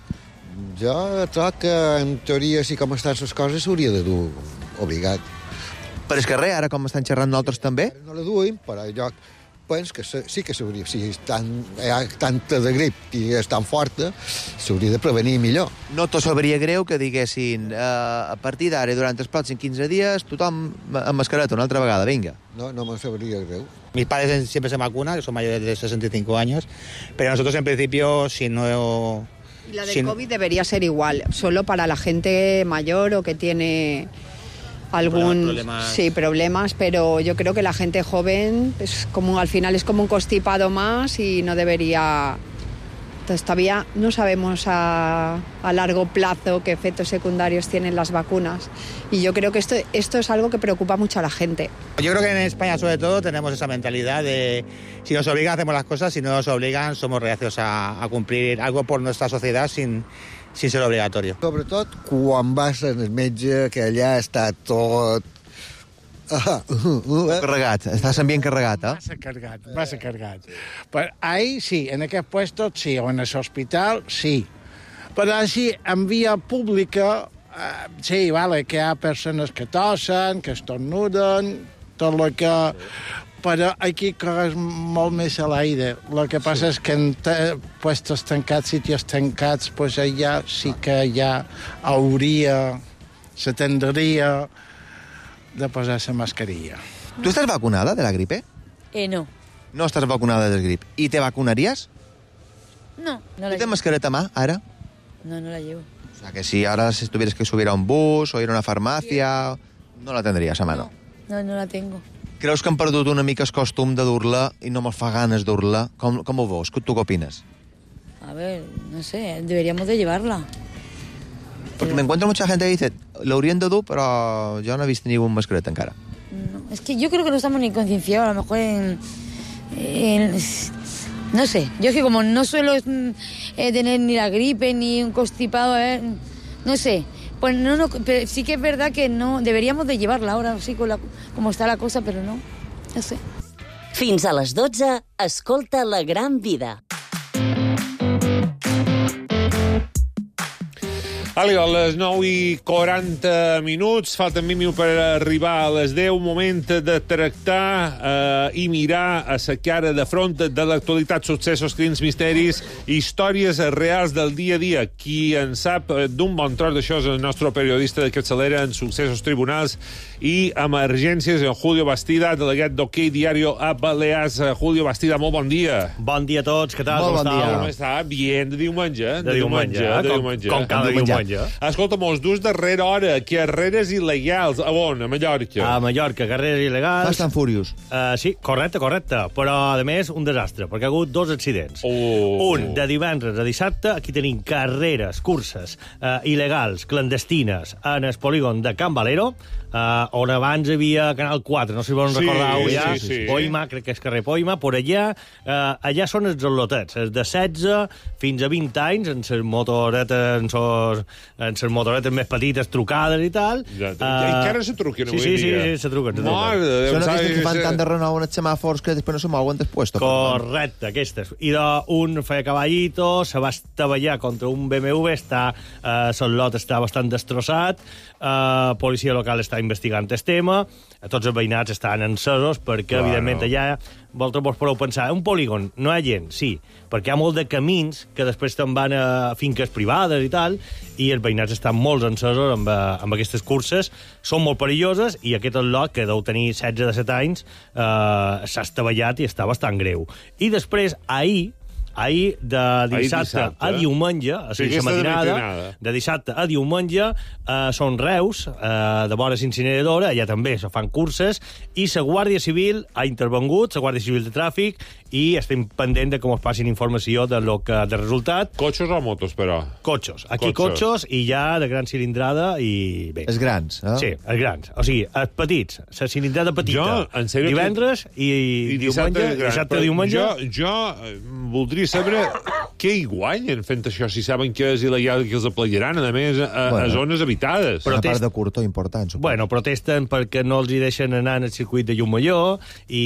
Jo troc que, en teoria, si com estan les coses, s'hauria de dur obligat. Per el carrer, ara com estan xerrant nosaltres també? No la duim, però jo penso que sí que s'hauria... Si tan, hi ha tanta de grip i és tan forta, s'hauria de prevenir millor. No t'ho sabria greu que diguessin eh, a partir d'ara, durant els pròxims quinze dies, tothom amb mascareta una altra vegada, vinga. No, no me sabría greu. Mis padres siempre se vacunan, que son mayores de sesenta y cinco años, pero nosotros en principio, si no... Y la del si COVID debería ser igual, solo para la gente mayor o que tiene algún problemas. sí problemas, pero yo creo que la gente joven es como al final es como un constipado más y no debería. Entonces todavía no sabemos a, a largo plazo qué efectos secundarios tienen las vacunas y yo creo que esto esto es algo que preocupa mucho a la gente. Yo creo que en España sobre todo tenemos esa mentalidad de si nos obligan hacemos las cosas, si no nos obligan somos reacios a, a cumplir algo por nuestra sociedad sin sin ser obligatorio. Sobretot quan vas al metge, que allà està tot... Ah, uh, uh, eh? Carregat, estàs ambient carregat, eh? Massa cargat, massa cargat. Però ahí sí, en aquest puesto sí, o en l'hospital sí. Però així, en via pública, eh, sí, vale, que hi ha persones que tossen, que estornuden, tot el que... Però aquí corres molt més a l'aire. El que passa sí. és que en te, puestos tancats, sitios tancats, pues allà sí que ja hauria, se tendria de posar la mascarilla. Tu estàs vacunada de la gripe? Eh, no. No estàs vacunada del grip. I te vacunaries? No, no la Tu tens llevo. mascareta a mà, ara? No, no la llevo. O sea, que si ahora si tuvieras que subir a un bus o ir a una farmàcia, no la tendries a mano. No, no la tengo. Creus que hem perdut una mica el costum de dur-la i no me'ls fa ganes dur-la? Com, com ho veus? Tu què opines? A ver, no sé, deberíamos de llevarla. Porque me encuentro mucha gente que dice, lo haurien de dur, però jo no he vist ningún mascaret encara. No, es que yo creo que no estamos ni concienciados, a lo mejor en... en no sé, yo es que como no suelo eh, tener ni la gripe ni un constipado, eh, no sé, pues no, no, pero sí que es verdad que no, deberíamos de llevarla ahora, sí, con la, como está la cosa, pero no, no sé. Fins a les dotze, escolta La Gran Vida. Ali, a les nou i quaranta minuts, falten vint minuts per arribar a les deu, moment de tractar eh, i mirar a la cara de front de l'actualitat, successos, crims, misteris, històries reals del dia a dia. Qui en sap d'un bon tros d'això és el nostre periodista de capçalera en successos tribunals i emergències, en Julio Bastida, delegat d'Ok Diario a Balears. Julio Bastida, molt bon dia. Bon dia a tots, què tal? Molt bon dia. Com està? Bien, de diumenge. De diumenge, eh? de com, diumenge. com cada diumenge. Escolta, mos dus darrere hora, carreres il·legals. A on? A Mallorca? A Mallorca, carreres il·legals. Fast and Furious. Uh, sí, correcte, correcte. Però, a més, un desastre, perquè ha hagut dos accidents. Oh. Un, de divendres a dissabte, aquí tenim carreres, curses uh, il·legals, clandestines, en el polígon de Can Valero, uh, on abans hi havia Canal quatre, no sé si vos Sí, recordeu ja, sí, sí. Poima, crec que és carrer Poima, per allà, uh, allà són els lotets, els de setze fins a vint anys, en les motoretes, en sos, en les motoretes més petites, trucades i tal. Ja, uh, encara se truquen sí, avui sí, dia. Sí, sí, se truquen. Se truquen. Mare de Déu, Són saps? aquestes que fan tant de renou en els semàfors que després no se mouen després. Correcte, aquestes. I d'un feia caballito, se va estavellar contra un B M W, està, eh, el lot està bastant destrossat, eh, policia local està investigant el tema, tots els veïnats estan encesos perquè, Claro. evidentment, allà vosaltres vos podeu pensar, un polígon, no hi ha gent, sí, perquè hi ha molt de camins que després te'n van a finques privades i tal, i els veïnats estan molt encesos amb, amb aquestes curses, són molt perilloses, i aquest lot, que deu tenir setze a disset anys, eh, s'ha estavellat i està bastant greu. I després, ahir, ahir de dissabte, dissabte. a diumenge, a Sí, sí, aquesta de matinada, matinada. de dissabte a diumenge, eh, són Reus, eh, de vores incineradora, allà també se fan curses, i la Guàrdia Civil ha intervengut, la Guàrdia Civil de Tràfic, i estem pendent de com es passin informació de lo que de resultat. Cotxos o motos, però? Cotxos. Aquí Cotxos. cotxos, i ja de gran cilindrada i bé. Els grans, eh? Sí, els grans. O sigui, els petits, la cilindrada petita. Jo, en sèrio, divendres i, I diumenge, gran. dissabte Però i diumenge. Jo, jo eh, voldria saber què hi guanyen fent això, si saben que és il·legal i que els aplicaran, a més, a, Bueno. a zones habitades. Una part de curto important, suposo. Bueno, protesten perquè no els hi deixen anar en el circuit de Llumalló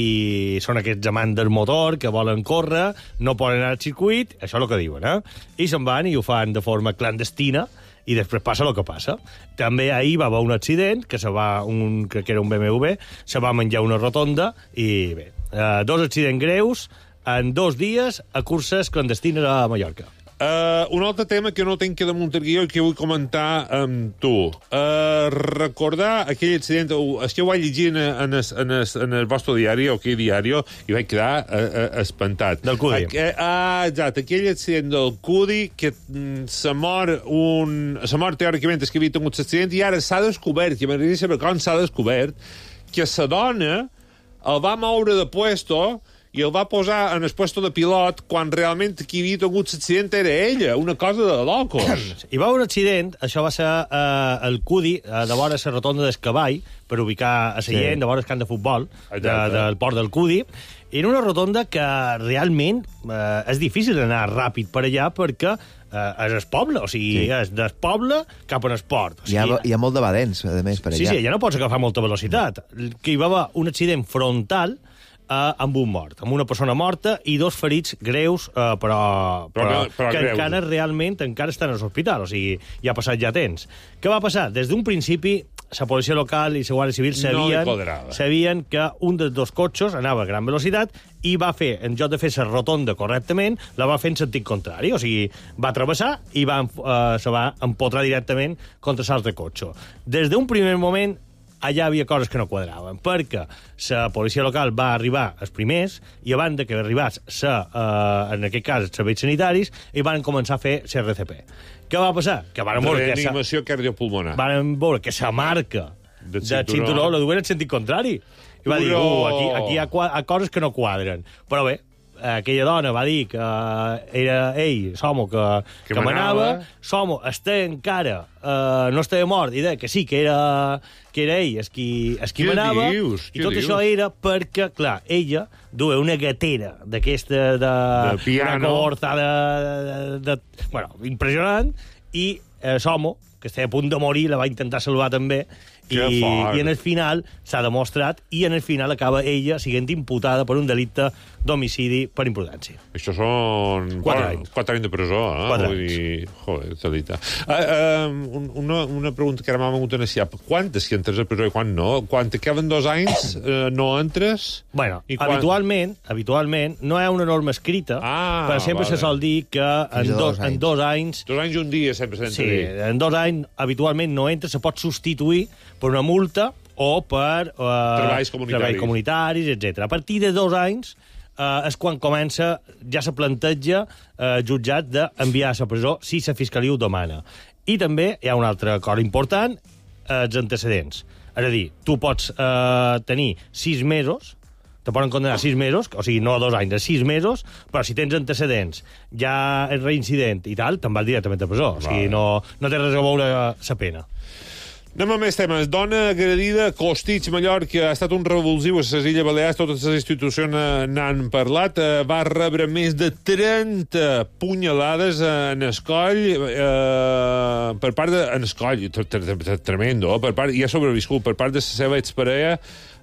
i són aquests amants del motor que volen córrer, no poden anar al circuit, això és el que diuen, eh? I se'n van i ho fan de forma clandestina i després passa el que passa. També ahir va haver un accident, que se va un, crec que era un B M W, se va menjar una rotonda i bé, eh, dos accidents greus en dos dies a curses clandestines a Mallorca. Uh, un altre tema que no tinc que damunt el guió i que vull comentar amb tu. Uh, recordar aquell accident... Uh, és que ho vaig llegir en, en, es, en, es, en el vostre diari, o aquell diari, i vaig quedar uh, uh, espantat. Del Cudi. Uh, ah, exacte, aquell accident del Cudi, que mm, se mor un... Se mor teòricament és que havia tingut l'accident i ara s'ha descobert, que m'agradaria saber com s'ha descobert, que la dona el va moure de puesto i el va posar en el puesto de pilot quan realment qui havia tingut l'accident era ella, una cosa de locos. Hi va haver un accident, això va ser eh, el Cudi, eh, de vora la rotonda del Cavall, per ubicar a Sallent, sí. de vora el camp de futbol, de, del port del Cudi, i era una rotonda que realment eh, és difícil anar ràpid per allà perquè eh, és el poble, o sigui, sí. és del poble cap a l'esport. O sigui, hi, ha, hi ha molt de badens, a més, per allà. Sí, sí, ja no pots agafar molta velocitat. Que hi va haver un accident frontal Uh, amb un mort, amb una persona morta i dos ferits greus, uh, però, però, però, però que greus. encara realment encara estan a l'hospital, o sigui, ja ha passat ja temps. Què va passar? Des d'un principi, la policia local i la Guàrdia Civil sabien, no sabien que un dels dos cotxes anava a gran velocitat i va fer, en lloc de fer la rotonda correctament, la va fer en sentit contrari, o sigui, va travessar i va, uh, se va empotrar directament contra l'altre cotxe. Des d'un primer moment allà hi havia coses que no quadraven, perquè la policia local va arribar els primers i abans que arribés, sa, eh, en aquest cas, els serveis sanitaris, i van començar a fer C R C P. Què va passar? Que van veure que reanimació cardiopulmonar. Van veure que la marca de cinturó la duien en sentit contrari. I va dir, uh, aquí, aquí hi ha, hi ha coses que no quadren. Però bé, aquella dona va dir que era ell, Somo, que, que, que manava. Somo està encara, uh, no estava mort, i deia que sí, que era, que era ell el qui, el qui manava. Dius? I tot dius? Això era perquè, clar, ella duia una gatera d'aquesta de, de piano. Una cohorta de, de, de, de, bueno, impressionant, i eh, Somo, que estava a punt de morir, la va intentar salvar també, i, i en el final s'ha demostrat, i en el final acaba ella sent imputada per un delicte d'homicidi per imprudència. Això són... Quatre anys. Quatre anys de presó, eh? Quatre Vull dir... Joder, delicte. Uh, uh, una, una pregunta que ara m'ha vingut a neciar. Quantes que entres a presó i quan no? Quan te queden dos anys uh, no entres? Bueno, I quan... habitualment, habitualment, no hi ha una norma escrita, ah, però sempre vale. se sol dir que en dos, en dos anys... Dos anys i un dia sempre s'ha Sí, en dos anys habitualment no entra, se pot substituir per una multa o per... Uh, treballs comunitaris. Treballs comunitaris, etcètera. A partir de dos anys eh, és quan comença, ja se planteja eh, jutjat d'enviar a la presó si la fiscalia ho demana. I també hi ha un altre acord important, eh, els antecedents. És a dir, tu pots eh, tenir sis mesos, te poden condenar sis mesos, o sigui, no dos anys, sis mesos, però si tens antecedents, ja és reincident i tal, te'n vas directament a presó. O sigui, no, no té res a veure la pena. Anem a més temes. Dona agredida a Costitx, Mallorca. Ha estat un revulsiu a les Illes Balears. Totes les institucions n'han parlat. Va rebre més de trenta punyalades en escoll eh, per part de... En escoll, tremendo, per part, i ha sobreviscut per part de la seva exparella.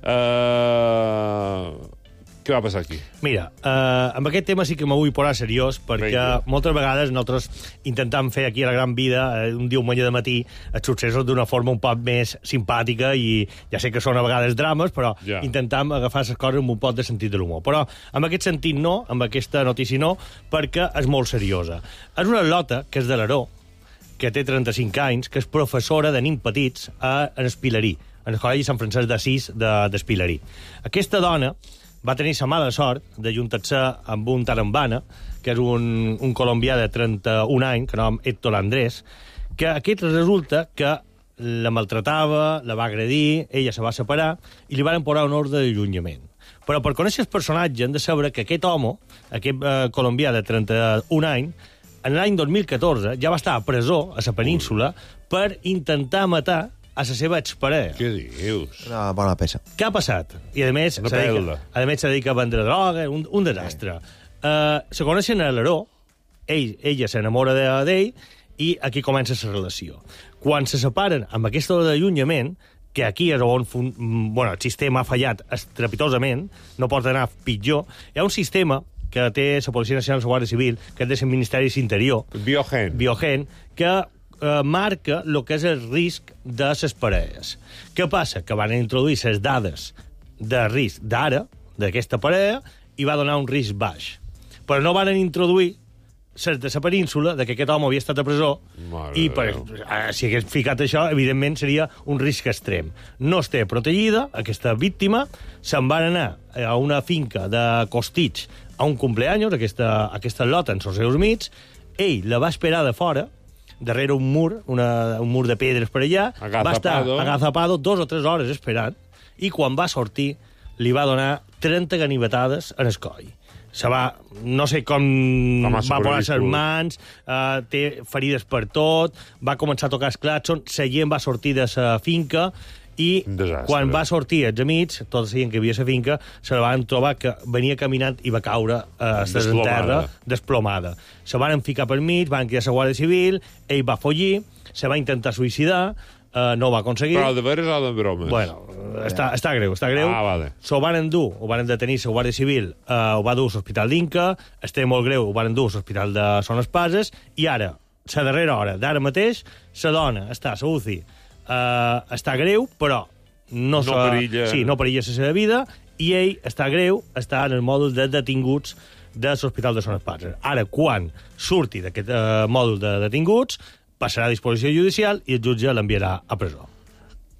Eh... Què va passar aquí? Mira, eh, amb aquest tema sí que m'ho vull posar seriós, perquè Vinga. moltes vegades nosaltres intentem fer aquí a la Gran Vida, eh, un diumenge de matí, els successos d'una forma un poc més simpàtica, i ja sé que són a vegades drames, però ja. intentem agafar les coses amb un poc de sentit de l'humor. Però amb aquest sentit no, amb aquesta notícia no, perquè és molt seriosa. És una lota que és de l'Aró, que té trenta-cinc anys, que és professora de nins petits a, en Espilerí, en el Col·legi Sant Francesc d'Assís d'Espilerí. De, Aquesta dona va tenir la mala sort de juntar-se amb un tarambana, que és un, un colombià de trenta-un anys, que nom Héctor Andrés, que aquest resulta que la maltratava, la va agredir, ella se va separar, i li van posar un ordre d'allunyament. Però per conèixer el personatge hem de saber que aquest home, aquest eh, colombià de trenta-un anys, en l'any dos mil catorze ja va estar a presó, a la península, per intentar matar a la seva exparella. Què dius? Una bona peça. Què ha passat? I a més, Una se dedica, perla. a més se dedica a vendre droga, un, un desastre. Sí. Uh, se coneixen a l'Aró, ell, ella s'enamora d'ell, i aquí comença la relació. Quan se separen amb aquesta hora d'allunyament, que aquí és on fun... bueno, el sistema ha fallat estrepitosament, no pot anar pitjor, hi ha un sistema que té la Policia Nacional i la Guàrdia Civil, que és del Ministeri d'Interior, Biogen, Biogen que eh, marca el que és el risc de les parelles. Què passa? Que van introduir les dades de risc d'ara, d'aquesta parella, i va donar un risc baix. Però no van introduir les de la península, de que aquest home havia estat a presó, Mare i per, eh, si hagués ficat això, evidentment seria un risc extrem. No es té protegida, aquesta víctima, se'n van anar a una finca de Costitx a un cumpleaños, aquesta, aquesta lota en els seus mits, ell la va esperar de fora, darrere un mur, una, un mur de pedres per allà, Agazapado. va estar agazapado dos o tres hores esperant, i quan va sortir li va donar trenta ganivetades en el coll. Se va, no sé com Home, va posar les sobreviscut. mans, uh, té ferides per tot, va començar a tocar els clatxons, la gent va sortir de la finca, i Desastre. quan va sortir els amics, tots sabien que hi havia la finca, se la van trobar que venia caminant i va caure a eh, en terra, desplomada. Se van ficar per mig, van cridar la Guàrdia Civil, ell va follir, se va intentar suïcidar, eh, no ho va aconseguir. Però de veres o de bromes? Bueno, està, està greu, està greu. Ah, vale. S'ho van endur, ho van detenir la Guàrdia Civil, eh, ho va dur a l'Hospital d'Inca, està molt greu, ho van endur a l'Hospital de Son Espases, i ara, la darrera hora d'ara mateix, la dona està a la U C I, Uh, està greu, però no, No perilla. Sí, no perilla la seva vida, i ell està greu, està en el mòdul de detinguts de l'Hospital de Son Espases. Ara, quan surti d'aquest uh, mòdul de detinguts, passarà a disposició judicial i el jutge l'enviarà a presó.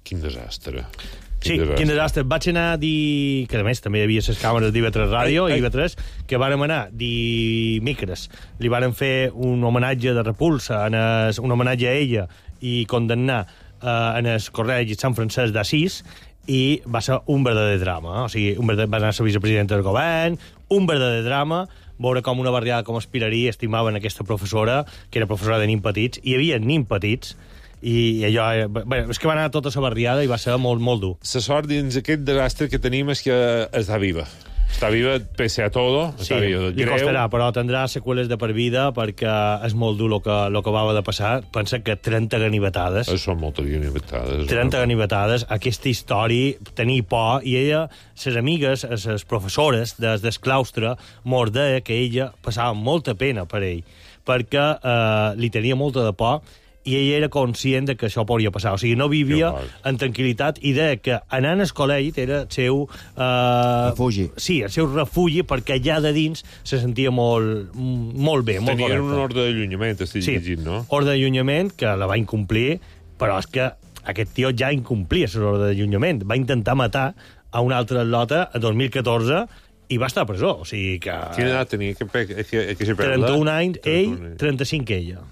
Quin desastre. Sí, quin desastre. Vaig anar a dir... Que, a més, també hi havia les càmeres d'I V tres Ràdio, i I V tres, que vàrem anar dimecres. Li vàrem fer un homenatge de repulsa, en es, un homenatge a ella, i condemnar eh, en el Correig Sant Francesc d'Assís, i va ser un verdader drama. Eh? O sigui, un verdader, va anar a la vicepresidenta del govern, un verdader drama, veure com una barriada com Espirarí estimaven aquesta professora, que era professora de nin petits. Hi havia nin petits, i allò... Bé, és que va anar tota la barriada i va ser molt, molt dur. La sort dins aquest desastre que tenim és que està viva. Està viva pese a todo. Sí, està viva. li costarà, però tindrà seqüeles de per vida perquè és molt dur el que, lo que va haver de passar. Pensa que trenta ganivetades... Són moltes ganivetades. trenta ganivetades, aquesta història, tenir por, i ella, ses amigues, les professores des del claustre, mos deia que ella passava molta pena per ell, perquè eh, li tenia molta de por, i ella era conscient de que això podria passar. O sigui, no vivia en tranquil·litat i deia que anant al col·legi era el seu... Eh, refugi. Sí, el seu refugi, perquè allà de dins se sentia molt, molt bé, molt Tenien correcte. un ordre d'allunyament, estic sí, llegint, no? ordre d'allunyament, que la va incomplir, però és que aquest tio ja incomplia l'ordre d'allunyament. Va intentar matar a una altra atleta a dos mil catorze i va estar a presó. O sigui que... Quina edat tenia? Que, que, que, que trenta-un anys, ell, trenta-cinc ella.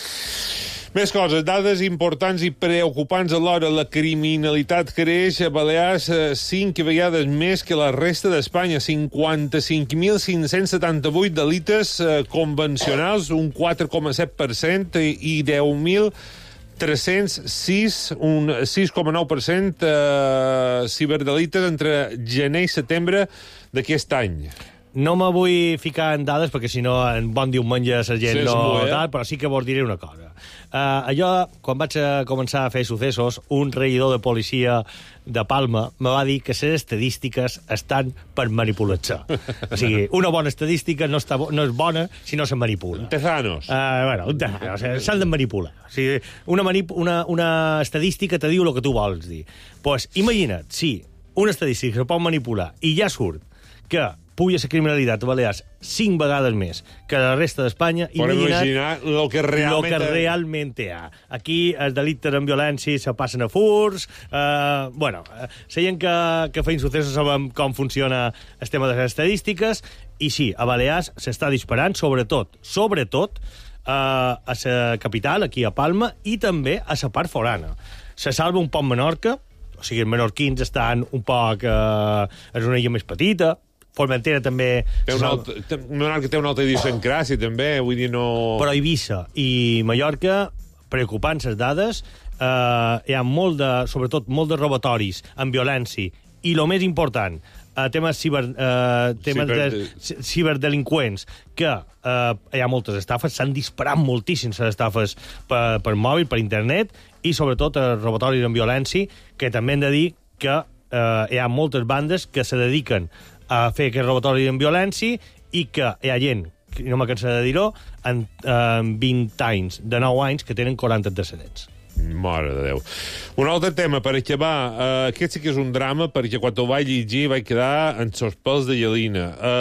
Més coses, dades importants i preocupants alhora. La criminalitat creix a Balears cinc vegades més que la resta d'Espanya. cinquanta-cinc mil cinc-cents setanta-vuit delictes eh, convencionals, un quatre coma set per cent, i deu mil tres-cents sis, un sis coma nou per cent eh, ciberdelictes entre gener i setembre d'aquest any. No me vull ficar en dades, perquè si no en bon diumenge la gent Sí, no... molt bé. Tal, però sí que vos diré una cosa. Uh, allò, quan vaig a començar a fer successos, un regidor de policia de Palma me va dir que les estadístiques estan per manipular-se. O sigui, una bona estadística no, està bo, no és bona si no se manipula. Tezanos. Uh, bueno, un tejano, o sigui, s'han de manipular. O sigui, una, manip una, una estadística te diu el que tu vols dir. Doncs pues, imagina't, si una estadística se pot manipular i ja surt que puja la criminalitat a Balears cinc vegades més que la resta d'Espanya, Podem imaginar el que realment... Lo que realment hi ha. Aquí els delictes amb violència se passen a furs... Eh, bueno, la gent que, que feim successos sabem com funciona el tema de les estadístiques, i sí, a Balears s'està disparant, sobretot, sobretot, eh, a la capital, aquí a Palma, i també a la part forana. Se salva un poc Menorca, o sigui, els menorquins estan un poc... Eh, és una illa més petita, Formentera també... Té una altra, té, Menorca té una altra idiosincràsia, també, vull dir, no... Però Eivissa i Mallorca, preocupants les dades, eh, hi ha molt de, sobretot, molt de robatoris amb violència, i el més important, eh, temes, ciber, eh, temes Ciber... de ciberdelinqüents, que eh, hi ha moltes estafes, s'han disparat moltíssim les estafes per, per mòbil, per internet, i sobretot els robatoris amb violència, que també hem de dir que eh, hi ha moltes bandes que se dediquen a fer aquest robatori amb violència, i que hi ha gent, no me cansa de dir-ho, en, en vint anys, de nou anys, que tenen quaranta antecedents. Mare de Déu. Un altre tema, per acabar. Uh, aquest sí que és un drama, perquè quan ho vaig llegir vaig quedar en sos pèls de llalina.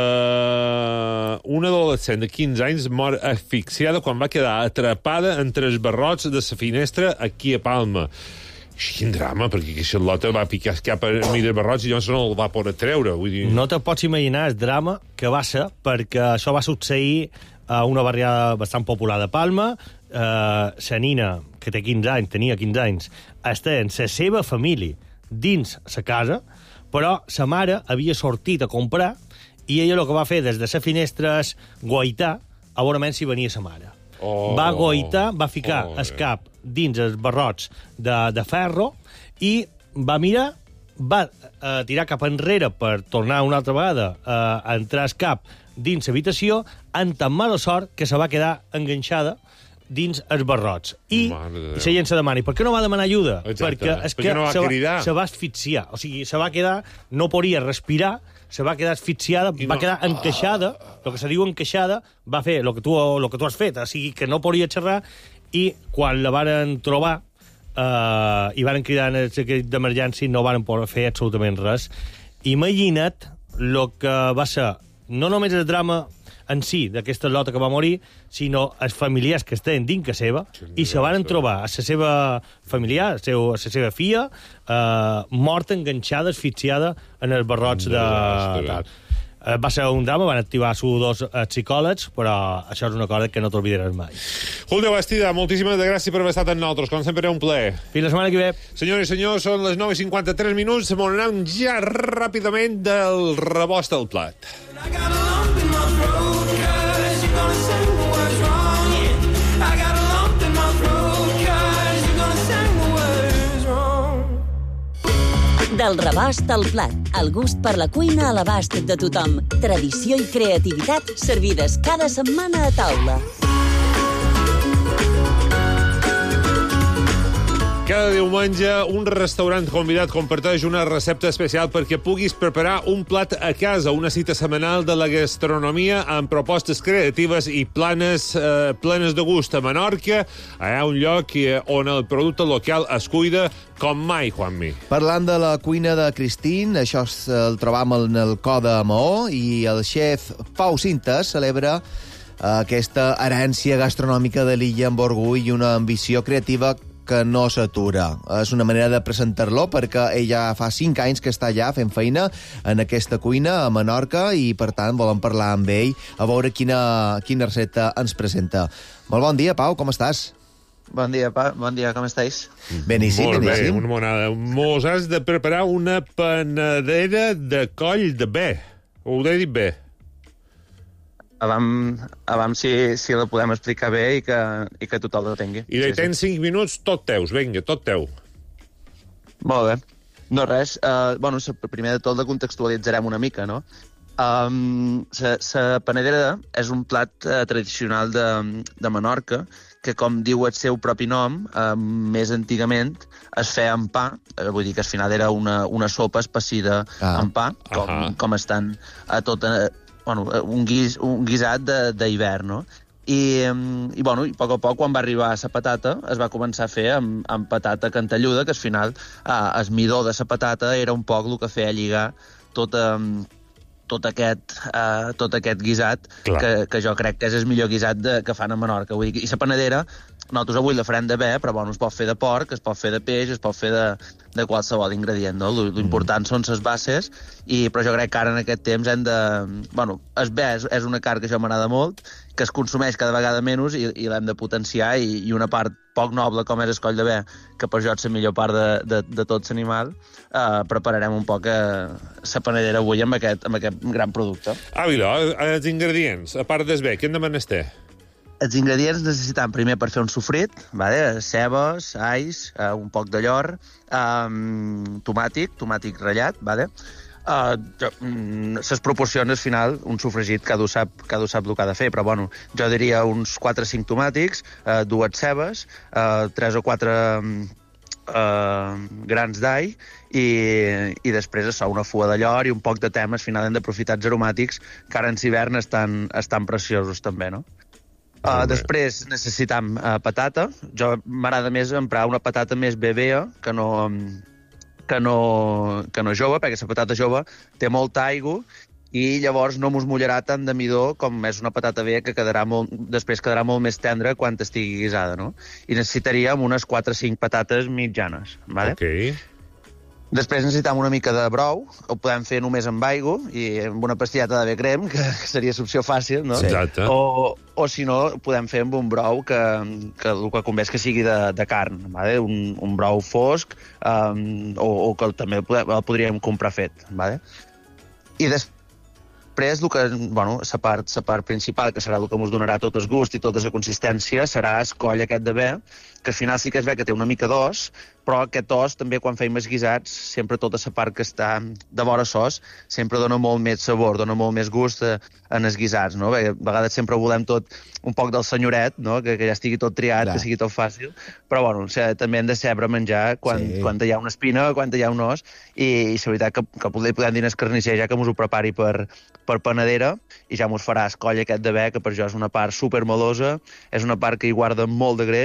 Uh, una adolescent de quinze anys mor asfixiada quan va quedar atrapada entre els barrots de la finestra aquí a Palma. Quin drama, perquè aquesta Charlotte va picar cap a mi dels barrots i llavors no el va poder treure. Vull dir... No te pots imaginar el drama que va ser, perquè això va succeir a una barriada bastant popular de Palma. Eh, la nina, que té quinze anys, tenia quinze anys, està en la seva família dins la casa, però sa mare havia sortit a comprar i ella el que va fer des de les finestres guaitar a veure si venia sa mare. Oh, va goitar, va ficar oh, el cap dins els barrots de, de ferro i va mirar, va eh, tirar cap enrere per tornar una altra vegada eh, a entrar el cap dins l'habitació, amb tan mala sort que se va quedar enganxada dins els barrots. I, i la gent se demana, per què no va demanar ajuda? Exacte. Perquè és perquè que no va se, cridar. va, se va asfixiar. O sigui, se va quedar, no podia respirar, se va quedar asfixiada, I va no... quedar encaixada, el que se diu encaixada, va fer el que tu, el que tu has fet, o sigui, que no podia xerrar, i quan la varen trobar eh, i varen cridar en el secret d'emergència, no varen poder fer absolutament res. Imagina't el que va ser, no només el drama en si d'aquesta lota que va morir, sinó els familiars que estaven dins que seva, i se van trobar a la seva familiar, a la seva filla, eh, morta, enganxada, asfixiada en els barrots de... Tal. Va ser un drama, van activar dos psicòlegs, però això és una cosa que no t'oblidaràs mai. Julio Bastida, moltíssimes gràcies per haver estat amb nosaltres. Com sempre, un plaer. Fins la setmana que ve. Senyores i senyors, són les nou i cinquanta-tres minuts. M'ho anem ja ràpidament del rebost al plat. Del rebost al plat, el gust per la cuina a l'abast de tothom. Tradició i creativitat servides cada setmana a taula. Cada diumenge, un restaurant convidat comparteix una recepta especial perquè puguis preparar un plat a casa, una cita setmanal de la gastronomia amb propostes creatives i planes eh, plenes de gust a Menorca. Hi ha un lloc on el producte local es cuida com mai, Juanmi. Parlant de la cuina de Cristín, això el trobam en el Co de Maó, i el xef Pau Cintas celebra aquesta herència gastronòmica de l'illa amb orgull i una ambició creativa que no s'atura. És una manera de presentar-lo perquè ella fa cinc anys que està allà fent feina en aquesta cuina a Menorca i, per tant, volem parlar amb ell a veure quina, quina recepta ens presenta. Molt bon dia, Pau, com estàs? Bon dia, pa. Bon dia, com estàs? Beníssim, Molt beníssim. bé, una monada. Mos has de preparar una panadera de coll de bé. Ho he dit bé. Abans, abans si, si la podem explicar bé i que, i que tothom la tingui. I de sí, tens sí. cinc minuts, tot teus. Vinga, tot teu. Molt bé. No, res. Uh, bueno, primer de tot la contextualitzarem una mica, no? Um, la panadera és un plat uh, tradicional de, de Menorca que, com diu el seu propi nom, uh, més antigament es feia amb pa, uh, vull dir que al final era una, una sopa espessida ah. amb pa, com, uh -huh. com estan a tota... Bueno, un, guis, un guisat d'hivern, no? I, i, bueno, i a poc a poc, quan va arribar la patata, es va començar a fer amb, amb patata cantelluda, que al final eh, el midó de la patata era un poc el que feia lligar tot, eh, tot, aquest, eh, tot aquest guisat, que, que jo crec que és el millor guisat de, que fan a Menorca. Vull dir, i la panadera, nosaltres avui la farem de bé, però bueno, es pot fer de porc, es pot fer de peix, es pot fer de, de qualsevol ingredient, no? L'important mm. són les bases, i, però jo crec que ara en aquest temps hem de... Bueno, el bé és, és una carn que jo m'agrada molt, que es consumeix cada vegada menys i, i l'hem de potenciar, i, i una part poc noble com és el coll de bé, que per jo és la millor part de, de, de tot l'animal, eh, prepararem un poc la panadera avui amb aquest, amb aquest gran producte. Àvila, els ingredients, a part del bé, què en de menester? Els ingredients necessitem primer per fer un sofrit, vale? Cebes, alls, uh, un poc de llor, um, tomàtic, tomàtic ratllat, vale? Uh, jo, mm, les proporcions, al final, un sofregit, cada un sap, cada un sap el que ha de fer, però bueno, jo diria uns quatre o cinc tomàtics, uh, dues cebes, uh, tres o quatre uh, grans d'all, i, i després això, una fua de llor i un poc de tema. Al final hem d'aprofitar els aromàtics, que ara en hivern estan, estan preciosos també, no? Uh, després necessitam uh, patata. Jo m'agrada més emprar una patata més bebea que no, que no, que no jove, perquè la patata jove té molta aigua i llavors no mos mullarà tant de midó com és una patata vella, que quedarà molt, després quedarà molt més tendra quan estigui guisada, no? I necessitaríem unes quatre o cinc patates mitjanes, vale? Ok. Després necessitam una mica de brou, ho podem fer només amb aigua i amb una pastilleta de bé crem, que seria l'opció fàcil, no? Sí. Exacte. O, o si no, podem fer amb un brou que, que el que convé és que sigui de, de carn, vale? un, un brou fosc, um, o, o que també el, podem, el podríem comprar fet, vale? I després Després, el que, bueno, la part, la part principal, que serà el que ens donarà tot el gust i tota la consistència, serà el coll aquest de bé, que al final sí que és bé que té una mica d'os, però aquest os també, quan feim els guisats, sempre tota la part que està de vora sos, sempre dona molt més sabor, dona molt més gust a, en els guisats, no? Perquè a vegades sempre volem tot un poc del senyoret, no? Que, que ja estigui tot triat, Clar. que sigui tot fàcil, però bueno, o sigui, també hem de saber menjar quan, sí. quan hi ha una espina, quan hi ha un os, i, i la veritat que, que podem dir el carnisser ja que mos ho prepari per, per panadera, i ja mos farà el coll aquest de bé, que per jo és una part supermelosa, és una part que hi guarda molt de greix,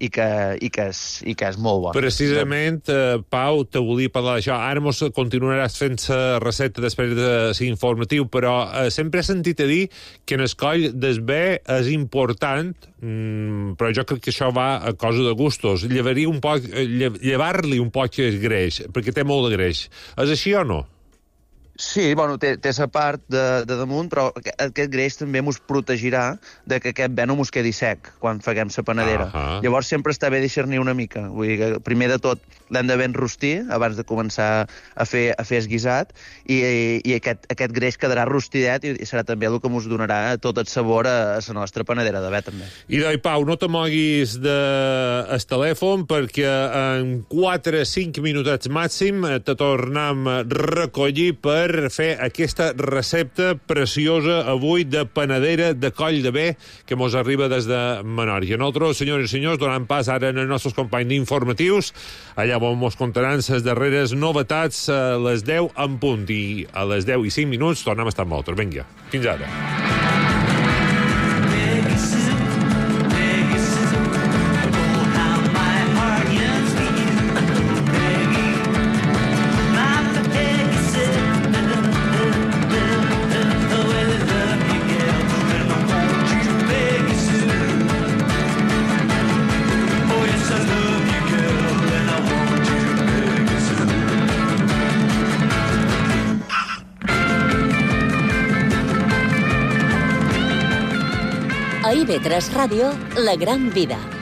i que, i que, és, i que és molt bona. Precisament, eh, Pau, te volia parlar d'això. Ara mos continuaràs fent-se recepta després de ser informatiu, però eh, sempre he sentit a dir que en el coll del bé és important, mm, però jo crec que això va a cosa de gustos. Llevar-li un poc, lle, llevar-li un poc el greix, perquè té molt de greix. És així o no? Sí, bueno, té, té sa part de, de damunt, però aquest greix també mos protegirà de que aquest bé no mos quedi sec quan faguem sa panadera. Ah, Llavors sempre està bé deixar-n'hi una mica. Vull dir que primer de tot l'hem de ben rostir abans de començar a fer, a fer el guisat i, i aquest, aquest greix quedarà rostidet i, i serà també el que mos donarà tot el sabor a, a la nostra panadera de bé, també. I doi, Pau, no te moguis del telèfon perquè en quatre a cinc minutets màxim te tornem a recollir per fer aquesta recepta preciosa avui de panadera de coll de bé que mos arriba des de Menorca. Nosaltres, senyores i senyors, donant pas ara als nostres companys d'informatius, allà on mos contaran les darreres novetats a les deu en punt i a les deu i cinc minuts tornem a estar amb altres. Vinga, fins ara. A I V tres Ràdio, La Gran Vida.